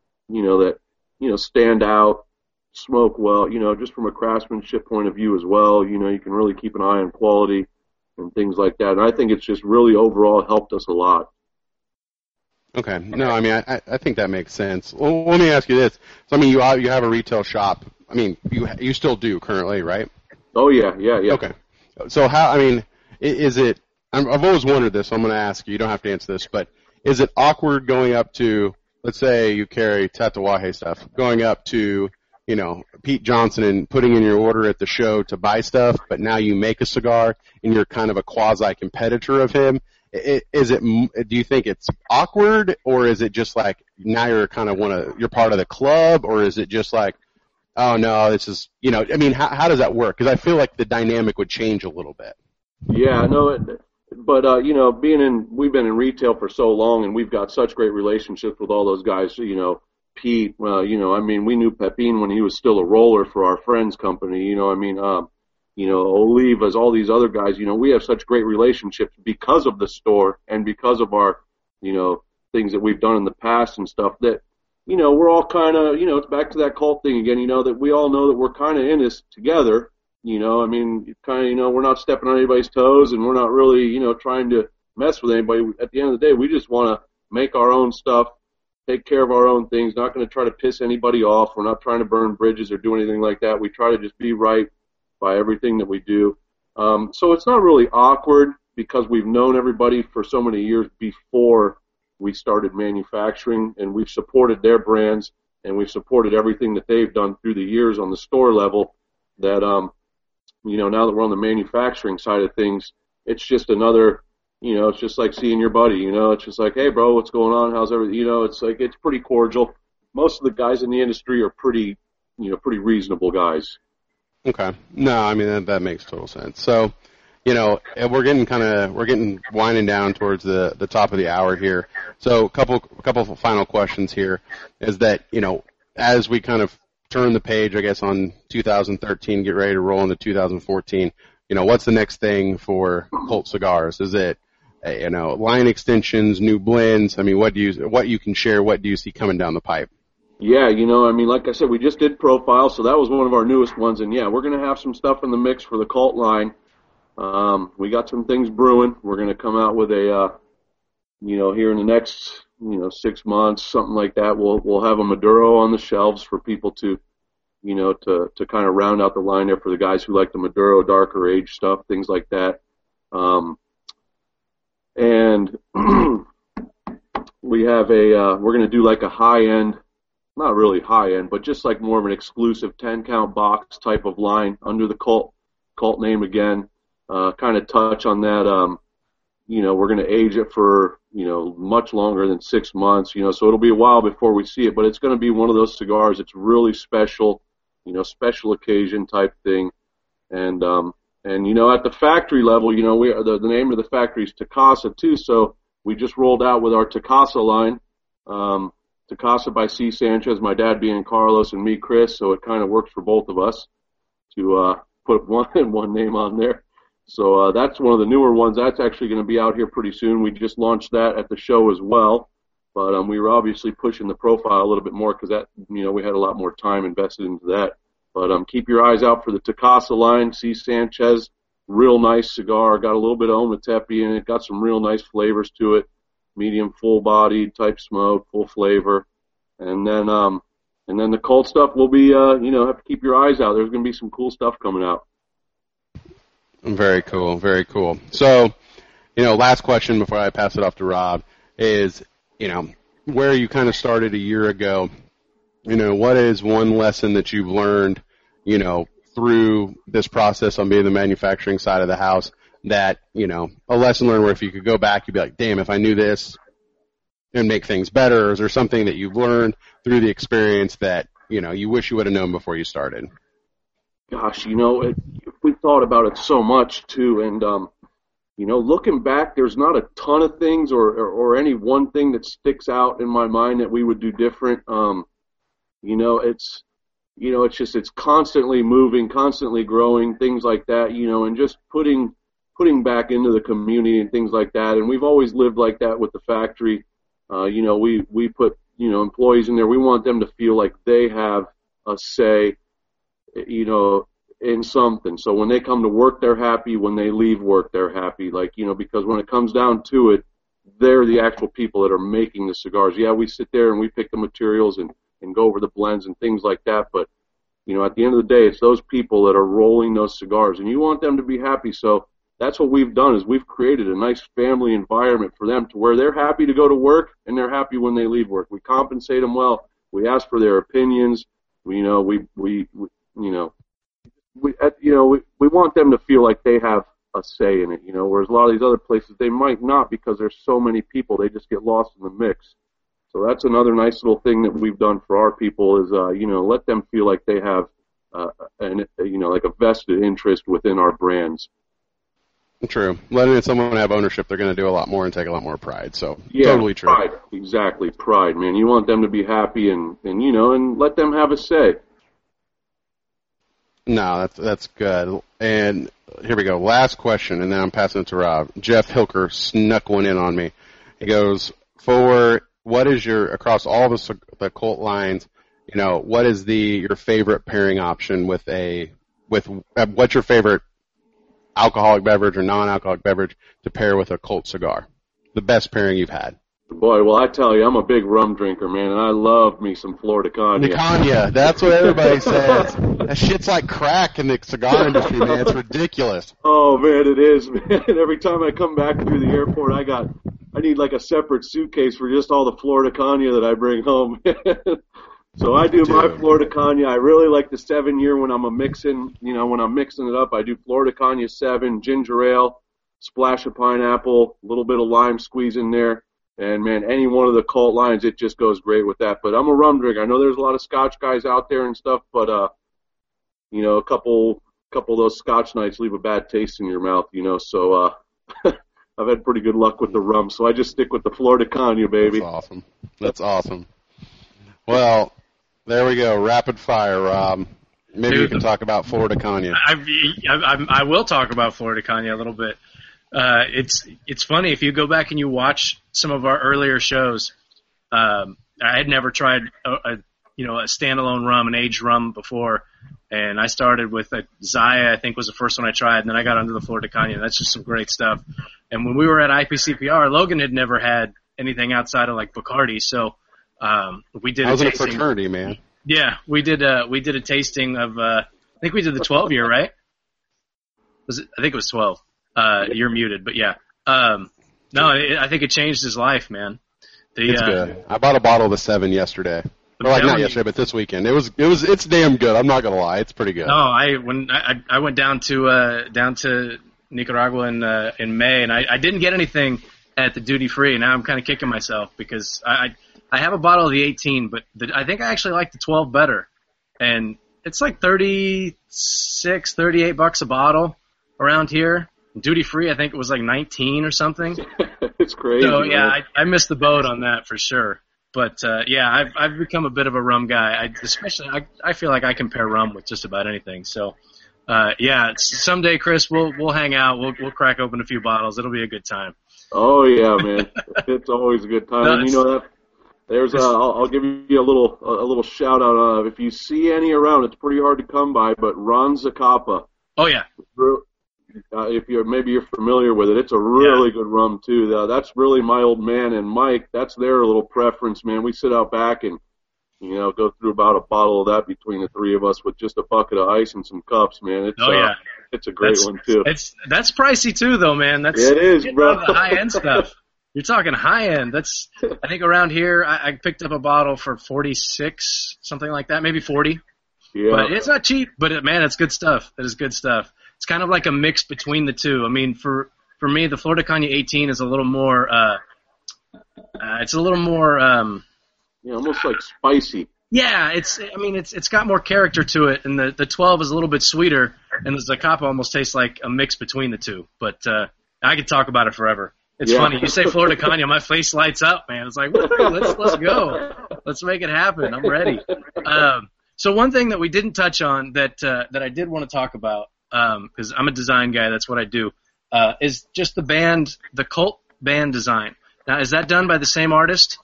stand out, smoke well, just from a craftsmanship point of view as well. You can really keep an eye on quality and things like that. And I think it's just really overall helped us a lot. Okay. No, I mean, I think that makes sense. Well, let me ask you this. So, I mean, you have a retail shop. I mean, you still do currently, right? Oh, yeah. Okay. So is it, I've always wondered this, so I'm going to ask you. You don't have to answer this, but is it awkward going up to, let's say you carry Tatuaje stuff, going up to, Pete Johnson and putting in your order at the show to buy stuff, but now you make a cigar and you're kind of a quasi-competitor of him? Do you think it's awkward, or is it just like now you're kind of you're part of the club, or is it just like, oh no, this is, how does that work? Because I feel like the dynamic would change a little bit. Yeah, no, but we've been in retail for so long, and we've got such great relationships with all those guys. Pete, we knew Pepin when he was still a roller for our friend's company. Olivas, all these other guys. We have such great relationships because of the store and because of our, things that we've done in the past and stuff that, we're all kind of, it's back to that cult thing again. That we all know that we're kind of in this together. We're not stepping on anybody's toes, and we're not really, trying to mess with anybody. At the end of the day, we just want to make our own stuff, take care of our own things, not going to try to piss anybody off. We're not trying to burn bridges or do anything like that. We try to just be right by everything that we do. So it's not really awkward because we've known everybody for so many years before we started manufacturing, and we've supported their brands, and we've supported everything that they've done through the years on the store level that, now that we're on the manufacturing side of things, it's just another, it's just like seeing your buddy, it's just like, hey bro, what's going on? How's everything? It's like, it's pretty cordial. Most of the guys in the industry are pretty reasonable guys. Okay. No, I mean, that makes total sense. So, we're getting winding down towards the top of the hour here. So a couple of final questions here is that, as we kind of turn the page, I guess, on 2013, get ready to roll into 2014, what's the next thing for Colt Cigars? Is it, line extensions, new blends? I mean, what you can share, what do you see coming down the pipe? Yeah, like I said, we just did Profile, so that was one of our newest ones, and yeah, we're going to have some stuff in the mix for the Colt line. We got some things brewing. We're going to come out with a, here in the next, 6 months, something like that. We'll have a Maduro on the shelves for people to, to kind of round out the line there for the guys who like the Maduro darker age stuff, things like that. And we have we're going to do like a high end, not really high end, but just like more of an exclusive 10 count box type of line under the Colt name again. Kind of touch on that. We're going to age it for, much longer than 6 months, so it'll be a while before we see it, but it's going to be one of those cigars. It's really special, special occasion type thing. And at the factory level, the name of the factory is Tacasa too. So we just rolled out with our Tacasa line, Tacasa by C. Sanchez, my dad being Carlos and me, Chris. So it kind of works for both of us to, put one name on there. So that's one of the newer ones. That's actually going to be out here pretty soon. We just launched that at the show as well. But we were obviously pushing the Profile a little bit more because that, we had a lot more time invested into that. But keep your eyes out for the Tacasa line, C. Sanchez. Real nice cigar. Got a little bit of Ometepe in it. Got some real nice flavors to it. Medium, full-bodied type smoke, full flavor. And then the Colt stuff will be, have to keep your eyes out. There's going to be some cool stuff coming out. Very cool, very cool. So, last question before I pass it off to Rob is, where you kind of started a year ago, what is one lesson that you've learned, through this process on being the manufacturing side of the house that, a lesson learned where if you could go back, you'd be like, damn, if I knew this and make things better? Is there something that you've learned through the experience that, you wish you would have known before you started? Gosh, we thought about it so much too, and looking back, there's not a ton of things or any one thing that sticks out in my mind that we would do different. It's constantly moving, constantly growing, things like that, and just putting back into the community and things like that. And we've always lived like that with the factory. We put employees in there. We want them to feel like they have a say, in something. So when they come to work, they're happy. When they leave work, they're happy. Because when it comes down to it, they're the actual people that are making the cigars. Yeah, we sit there and we pick the materials and go over the blends and things like that. But, at the end of the day, it's those people that are rolling those cigars, and you want them to be happy. So that's what we've done is we've created a nice family environment for them to where they're happy to go to work and they're happy when they leave work. We compensate them well. We ask for their opinions. We want them to feel like they have a say in it, whereas a lot of these other places, they might not because there's so many people, they just get lost in the mix. So that's another nice little thing that we've done for our people is, let them feel like they have, like a vested interest within our brands. True. Letting someone have ownership, they're going to do a lot more and take a lot more pride. So yeah, totally true. Pride. Exactly. Pride, man. You want them to be happy and let them have a say. No, that's good. And here we go. Last question, and then I'm passing it to Rob. Jeff Hilker snuck one in on me. He goes, what is across all the Colt lines, what is your favorite pairing option with what's your favorite alcoholic beverage or non-alcoholic beverage to pair with a Colt cigar? The best pairing you've had. Boy, well, I tell you, I'm a big rum drinker, man, and I love me some Flor de Caña. The Caña, that's what everybody says. That shit's like crack in the cigar industry, man. It's ridiculous. Oh, man, it is, man. Every time I come back through the airport, I need like a separate suitcase for just all the Flor de Caña that I bring home. So I do my Flor de Caña. I really like the 7-year when I'm mixing it up. I do Flor de Caña 7, ginger ale, splash of pineapple, a little bit of lime squeeze in there. And, man, any one of the Colt lines, it just goes great with that. But I'm a rum drinker. I know there's a lot of Scotch guys out there and stuff, but, a couple couple of those Scotch nights leave a bad taste in your mouth, you know. So I've had pretty good luck with the rum, so I just stick with the Flor de Caña, baby. That's awesome. That's awesome. Well, there we go. Rapid fire, Rob. Maybe you can talk about Flor de Caña. I will talk about Flor de Caña a little bit. It's funny if you go back and you watch some of our earlier shows. I had never tried a standalone rum, an aged rum before, and I started with a Zaya. I think was the first one I tried, and then I got under the Flor de Caña. That's just some great stuff. And when we were at IPCPR, Logan had never had anything outside of like Bacardi, so we did. I was a in a tasting. fraternity, man. Yeah, we did a tasting of. I think we did the 12 year, right? Was it? I think it was 12. You're muted, but yeah. I think it changed his life, man. It's good. I bought a bottle of the 7 yesterday. Or like not yesterday, but this weekend. It's damn good. I'm not gonna lie, it's pretty good. No, I went down to Nicaragua in May, and I didn't get anything at the duty free, and now I'm kind of kicking myself because I have a bottle of the 18, but I think I actually like the 12 better, and it's like $36, $38 a bottle around here. Duty free, I think it was like 19 or something. It's crazy. So yeah, I missed the boat on that for sure. But yeah, I've become a bit of a rum guy. I feel like I can pair rum with just about anything. So yeah, someday, Chris, we'll hang out. We'll crack open a few bottles. It'll be a good time. Oh yeah, man, it's always a good time. And you know that. I'll give you a little shout out. If you see any around, it's pretty hard to come by, but Ron Zacapa. Oh yeah. If you're familiar with it, it's a really good rum too. That's really my old man and Mike. That's their little preference, man. We sit out back and go through about a bottle of that between the three of us with just a bucket of ice and some cups, man. It's a great one too. That's pricey too, though, man. It is, bro. The high end stuff. You're talking high end. I think around here I picked up a bottle for $46, something like that, maybe $40. Yeah. But it's not cheap. But man, it's good stuff. It is good stuff. It's kind of like a mix between the two. I mean, for me, the Flor de Caña 18 is a little more. It's a little more. Almost like spicy. Yeah, it's got more character to it, and the 12 is a little bit sweeter, and the Zacapa almost tastes like a mix between the two. But I could talk about it forever. It's funny. You say Flor de Caña, my face lights up, man. It's like, let's go. Let's make it happen. I'm ready. So one thing that we didn't touch on that I did want to talk about, because I'm a design guy, that's what I do, is just the cult band design. Now, is that done by the same artist,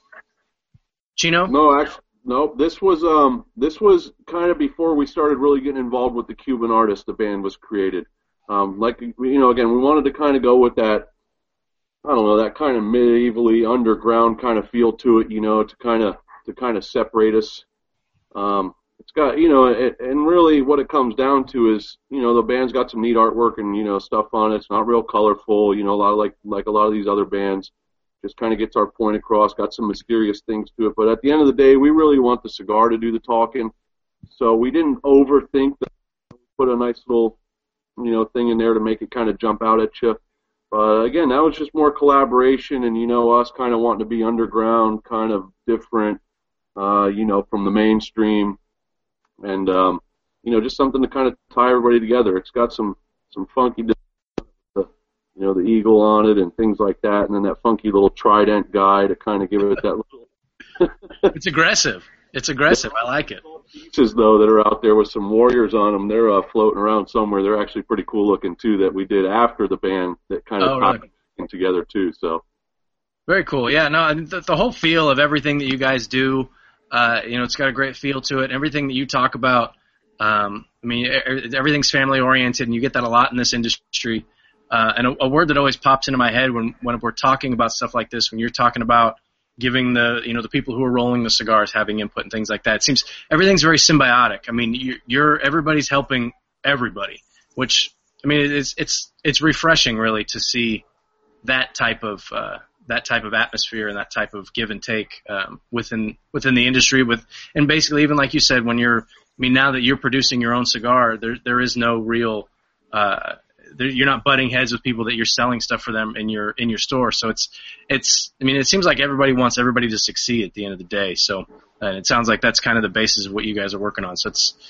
Chino? No, actually, no. This was kind of before we started really getting involved with the Cuban artist. The band was created. Again, we wanted to kind of go with that. I don't know, that kind of medievally underground kind of feel to it, to kind of separate us. It's got, and really what it comes down to is, the band's got some neat artwork and, stuff on it. It's not real colorful, a lot of like a lot of these other bands. Just kind of gets our point across, got some mysterious things to it. But at the end of the day, we really want the cigar to do the talking. So we didn't overthink that. Put a nice little, thing in there to make it kind of jump out at you. But again, that was just more collaboration and, us kind of wanting to be underground, kind of different, from the mainstream. And, just something to kind of tie everybody together. It's got some funky, the eagle on it and things like that, and then that funky little trident guy to kind of give it that little... It's aggressive. I like it. Pieces, though, that are out there with some warriors on them, they're floating around somewhere. They're actually pretty cool looking, too, that we did after the band that kind of tied together, too. So very cool. Yeah, no, the whole feel of everything that you guys do, it's got a great feel to it. Everything that you talk about, everything's family-oriented, and you get that a lot in this industry. And a word that always pops into my head when we're talking about stuff like this, when you're talking about giving the people who are rolling the cigars having input and things like that, it seems everything's very symbiotic. I mean, everybody's helping everybody, which it's refreshing really to see that type of atmosphere and that type of give and take within the industry. And basically, even like you said, now that you're producing your own cigar, there is no real. You're not butting heads with people that you're selling stuff for them in your store. So it seems like everybody wants everybody to succeed at the end of the day. So, and it sounds like that's kind of the basis of what you guys are working on. So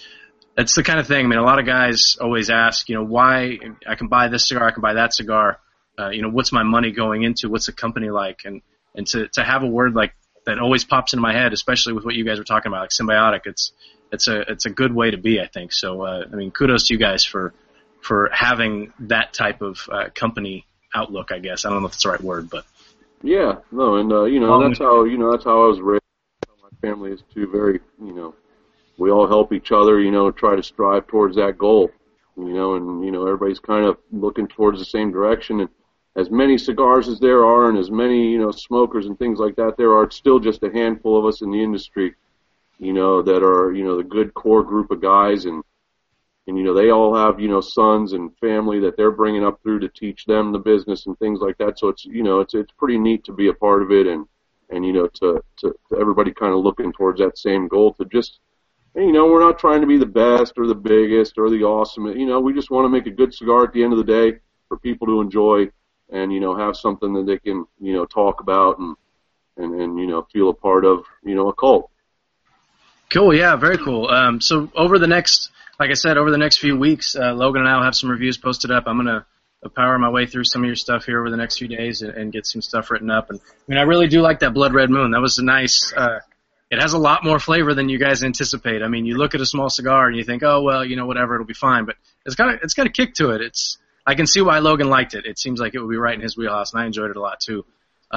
It's the kind of thing. I mean, a lot of guys always ask, why I can buy this cigar, I can buy that cigar. What's my money going into? What's the company like? And to have a word like that always pops into my head, especially with what you guys were talking about, like symbiotic. It's a good way to be, I think. So, I mean, kudos to you guys for having that type of company outlook, I guess. I don't know if it's the right word, but yeah, no, and that's how I was raised. My family is too. Very, we all help each other, try to strive towards that goal, and everybody's kind of looking towards the same direction. And as many cigars as there are, and as many smokers and things like that there are, it's still just a handful of us in the industry, that are the good core group of guys, and they all have sons and family that they're bringing up through to teach them the business and things like that. So it's it's pretty neat to be a part of it, and to everybody kind of looking towards that same goal to just. And, we're not trying to be the best or the biggest or the awesome. We just want to make a good cigar at the end of the day for people to enjoy and, have something that they can, talk about and feel a part of, a cult. Cool. Yeah, very cool. So over the next few weeks, Logan and I will have some reviews posted up. I'm going to power my way through some of your stuff here over the next few days and get some stuff written up. And I mean, I really do like that Blood Red Moon. That was a nice, it has a lot more flavor than you guys anticipate. I mean, you look at a small cigar and you think, oh, well, whatever, it'll be fine. But it's got a kick to it. I can see why Logan liked it. It seems like it would be right in his wheelhouse, and I enjoyed it a lot too.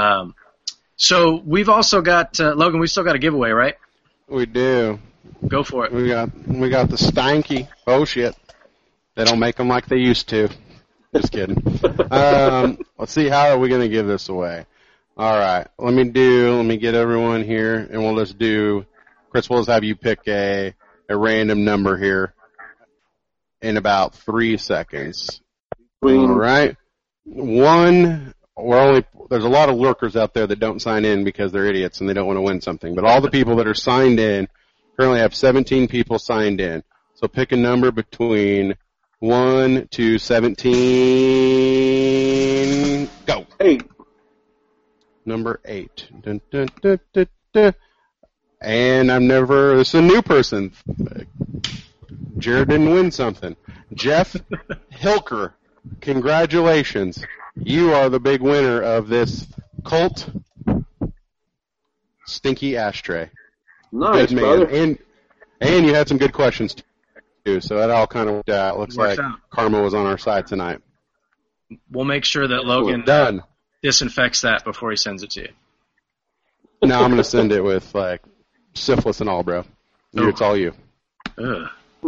So we've also got, Logan, we've still got a giveaway, right? We do. Go for it. We got the Steinke. Oh, shit. They don't make them like they used to. Just kidding. Let's see, how are we going to give this away? All right, let me get everyone here, and we'll just do, Chris, we'll just have you pick a random number here in about 3 seconds. All right. There's a lot of lurkers out there that don't sign in because they're idiots and they don't want to win something, but all the people that are signed in, currently have 17 people signed in. So pick a number between 1 to 17. Go. 8. Number 8. Dun, dun, dun, dun, dun. And this is a new person. Jared didn't win something. Jeff Hilker, congratulations. You are the big winner of this Colt Stinky Ashtray. Nice, good man. Brother. And you had some good questions too, so that all kind of worked out. Looks like karma was on our side tonight. We'll make sure that Logan disinfects that before he sends it to you. No, I'm going to send it with, syphilis and all, bro. It's all you. Ugh.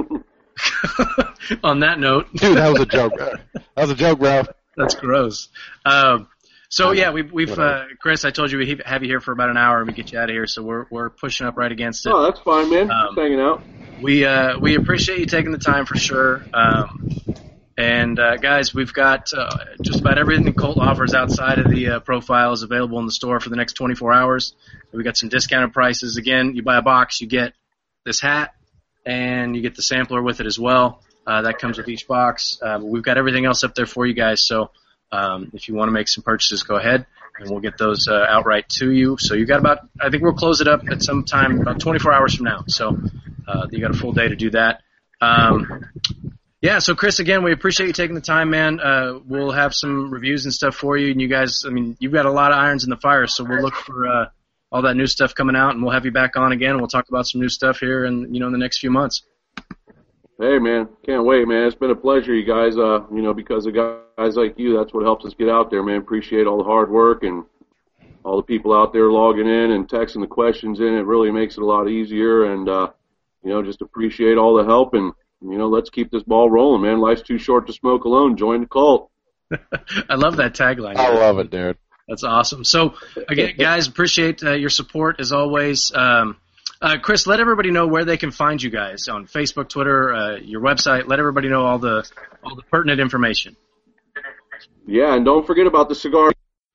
On that note. Dude, that was a joke. That was a joke, bro. That's gross. So, yeah, we've Chris, I told you we have you here for about an hour and we get you out of here, so we're pushing up right against it. Oh, that's fine, man. Just hanging out. We appreciate you taking the time for sure. And guys, we've got just about everything Colt offers outside of the profile is available in the store for the next 24 hours. We got some discounted prices. Again, you buy a box, you get this hat, and you get the sampler with it as well. That comes with each box. We've got everything else up there for you guys. So if you want to make some purchases, go ahead, and we'll get those outright to you. So you got I think we'll close it up at some time about 24 hours from now. So you got a full day to do that. Yeah, so Chris, again, we appreciate you taking the time, man. We'll have some reviews and stuff for you, and you guys, I mean, you've got a lot of irons in the fire, so we'll look for all that new stuff coming out, and we'll have you back on again, and we'll talk about some new stuff here in the next few months. Hey, man, can't wait, man. It's been a pleasure, you guys, because of guys like you, that's what helps us get out there, man. Appreciate all the hard work and all the people out there logging in and texting the questions in. It really makes it a lot easier, and, just appreciate all the help, and let's keep this ball rolling, man. Life's too short to smoke alone. Join the cult. I love that tagline. I love it, dude. That's awesome. So, again, guys, appreciate your support as always. Chris, let everybody know where they can find you guys on Facebook, Twitter, your website. Let everybody know all the pertinent information. Yeah, and don't forget about the cigars.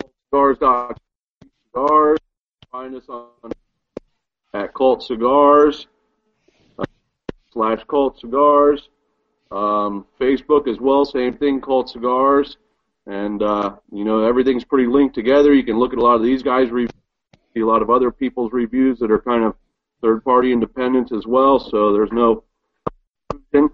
Cigars. Find us at Colt Cigars. /Colt Cigars, Facebook as well, same thing, Colt Cigars, and everything's pretty linked together. You can look at a lot of these guys' reviews, see a lot of other people's reviews that are kind of third-party independents as well. So there's no and,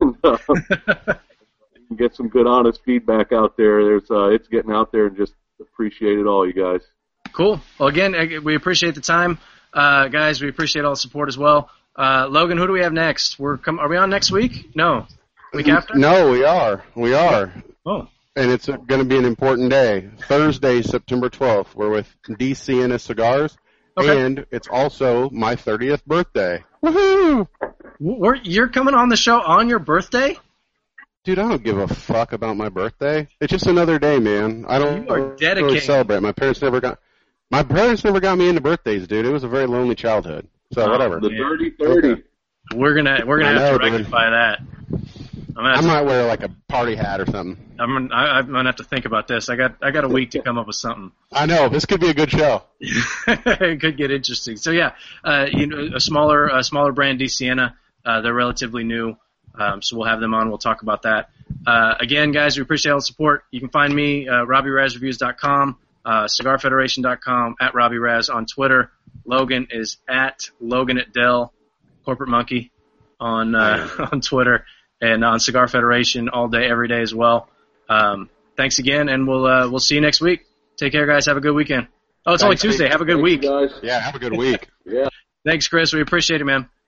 get some good, honest feedback out there. It's getting out there, and just appreciate it all, you guys. Cool. Well, again, we appreciate the time, guys. We appreciate all the support as well. Logan, who do we have next? Are we on next week? No. Week after? No, we are. We are. Oh. And it's going to be an important day. Thursday, September 12th. We're with DCNS Cigars. Okay. And it's also my 30th birthday. Woohoo! You're coming on the show on your birthday? Dude, I don't give a fuck about my birthday. It's just another day, man. I don't really celebrate. My parents never got me into birthdays, dude. It was a very lonely childhood. So whatever. The dirty 30. Okay. We're gonna have to rectify that. I might wear like a party hat or something. I'm gonna have to think about this. I got a week to come up with something. I know this could be a good show. It could get interesting. So yeah, a smaller brand, DCNA. They're relatively new, so we'll have them on. We'll talk about that. Again, guys, we appreciate all the support. You can find me RobbieRazReviews.com, CigarFederation.com, at RobbieRaz on Twitter. Logan is at Logan@Dell, Corporate Monkey on Twitter. And on Cigar Federation all day, every day as well. Thanks again, and we'll see you next week. Take care, guys. Have a good weekend. Oh, it's only Tuesday. Have a good week. Guys. Yeah, have a good week. Yeah. Thanks, Chris. We appreciate it, man.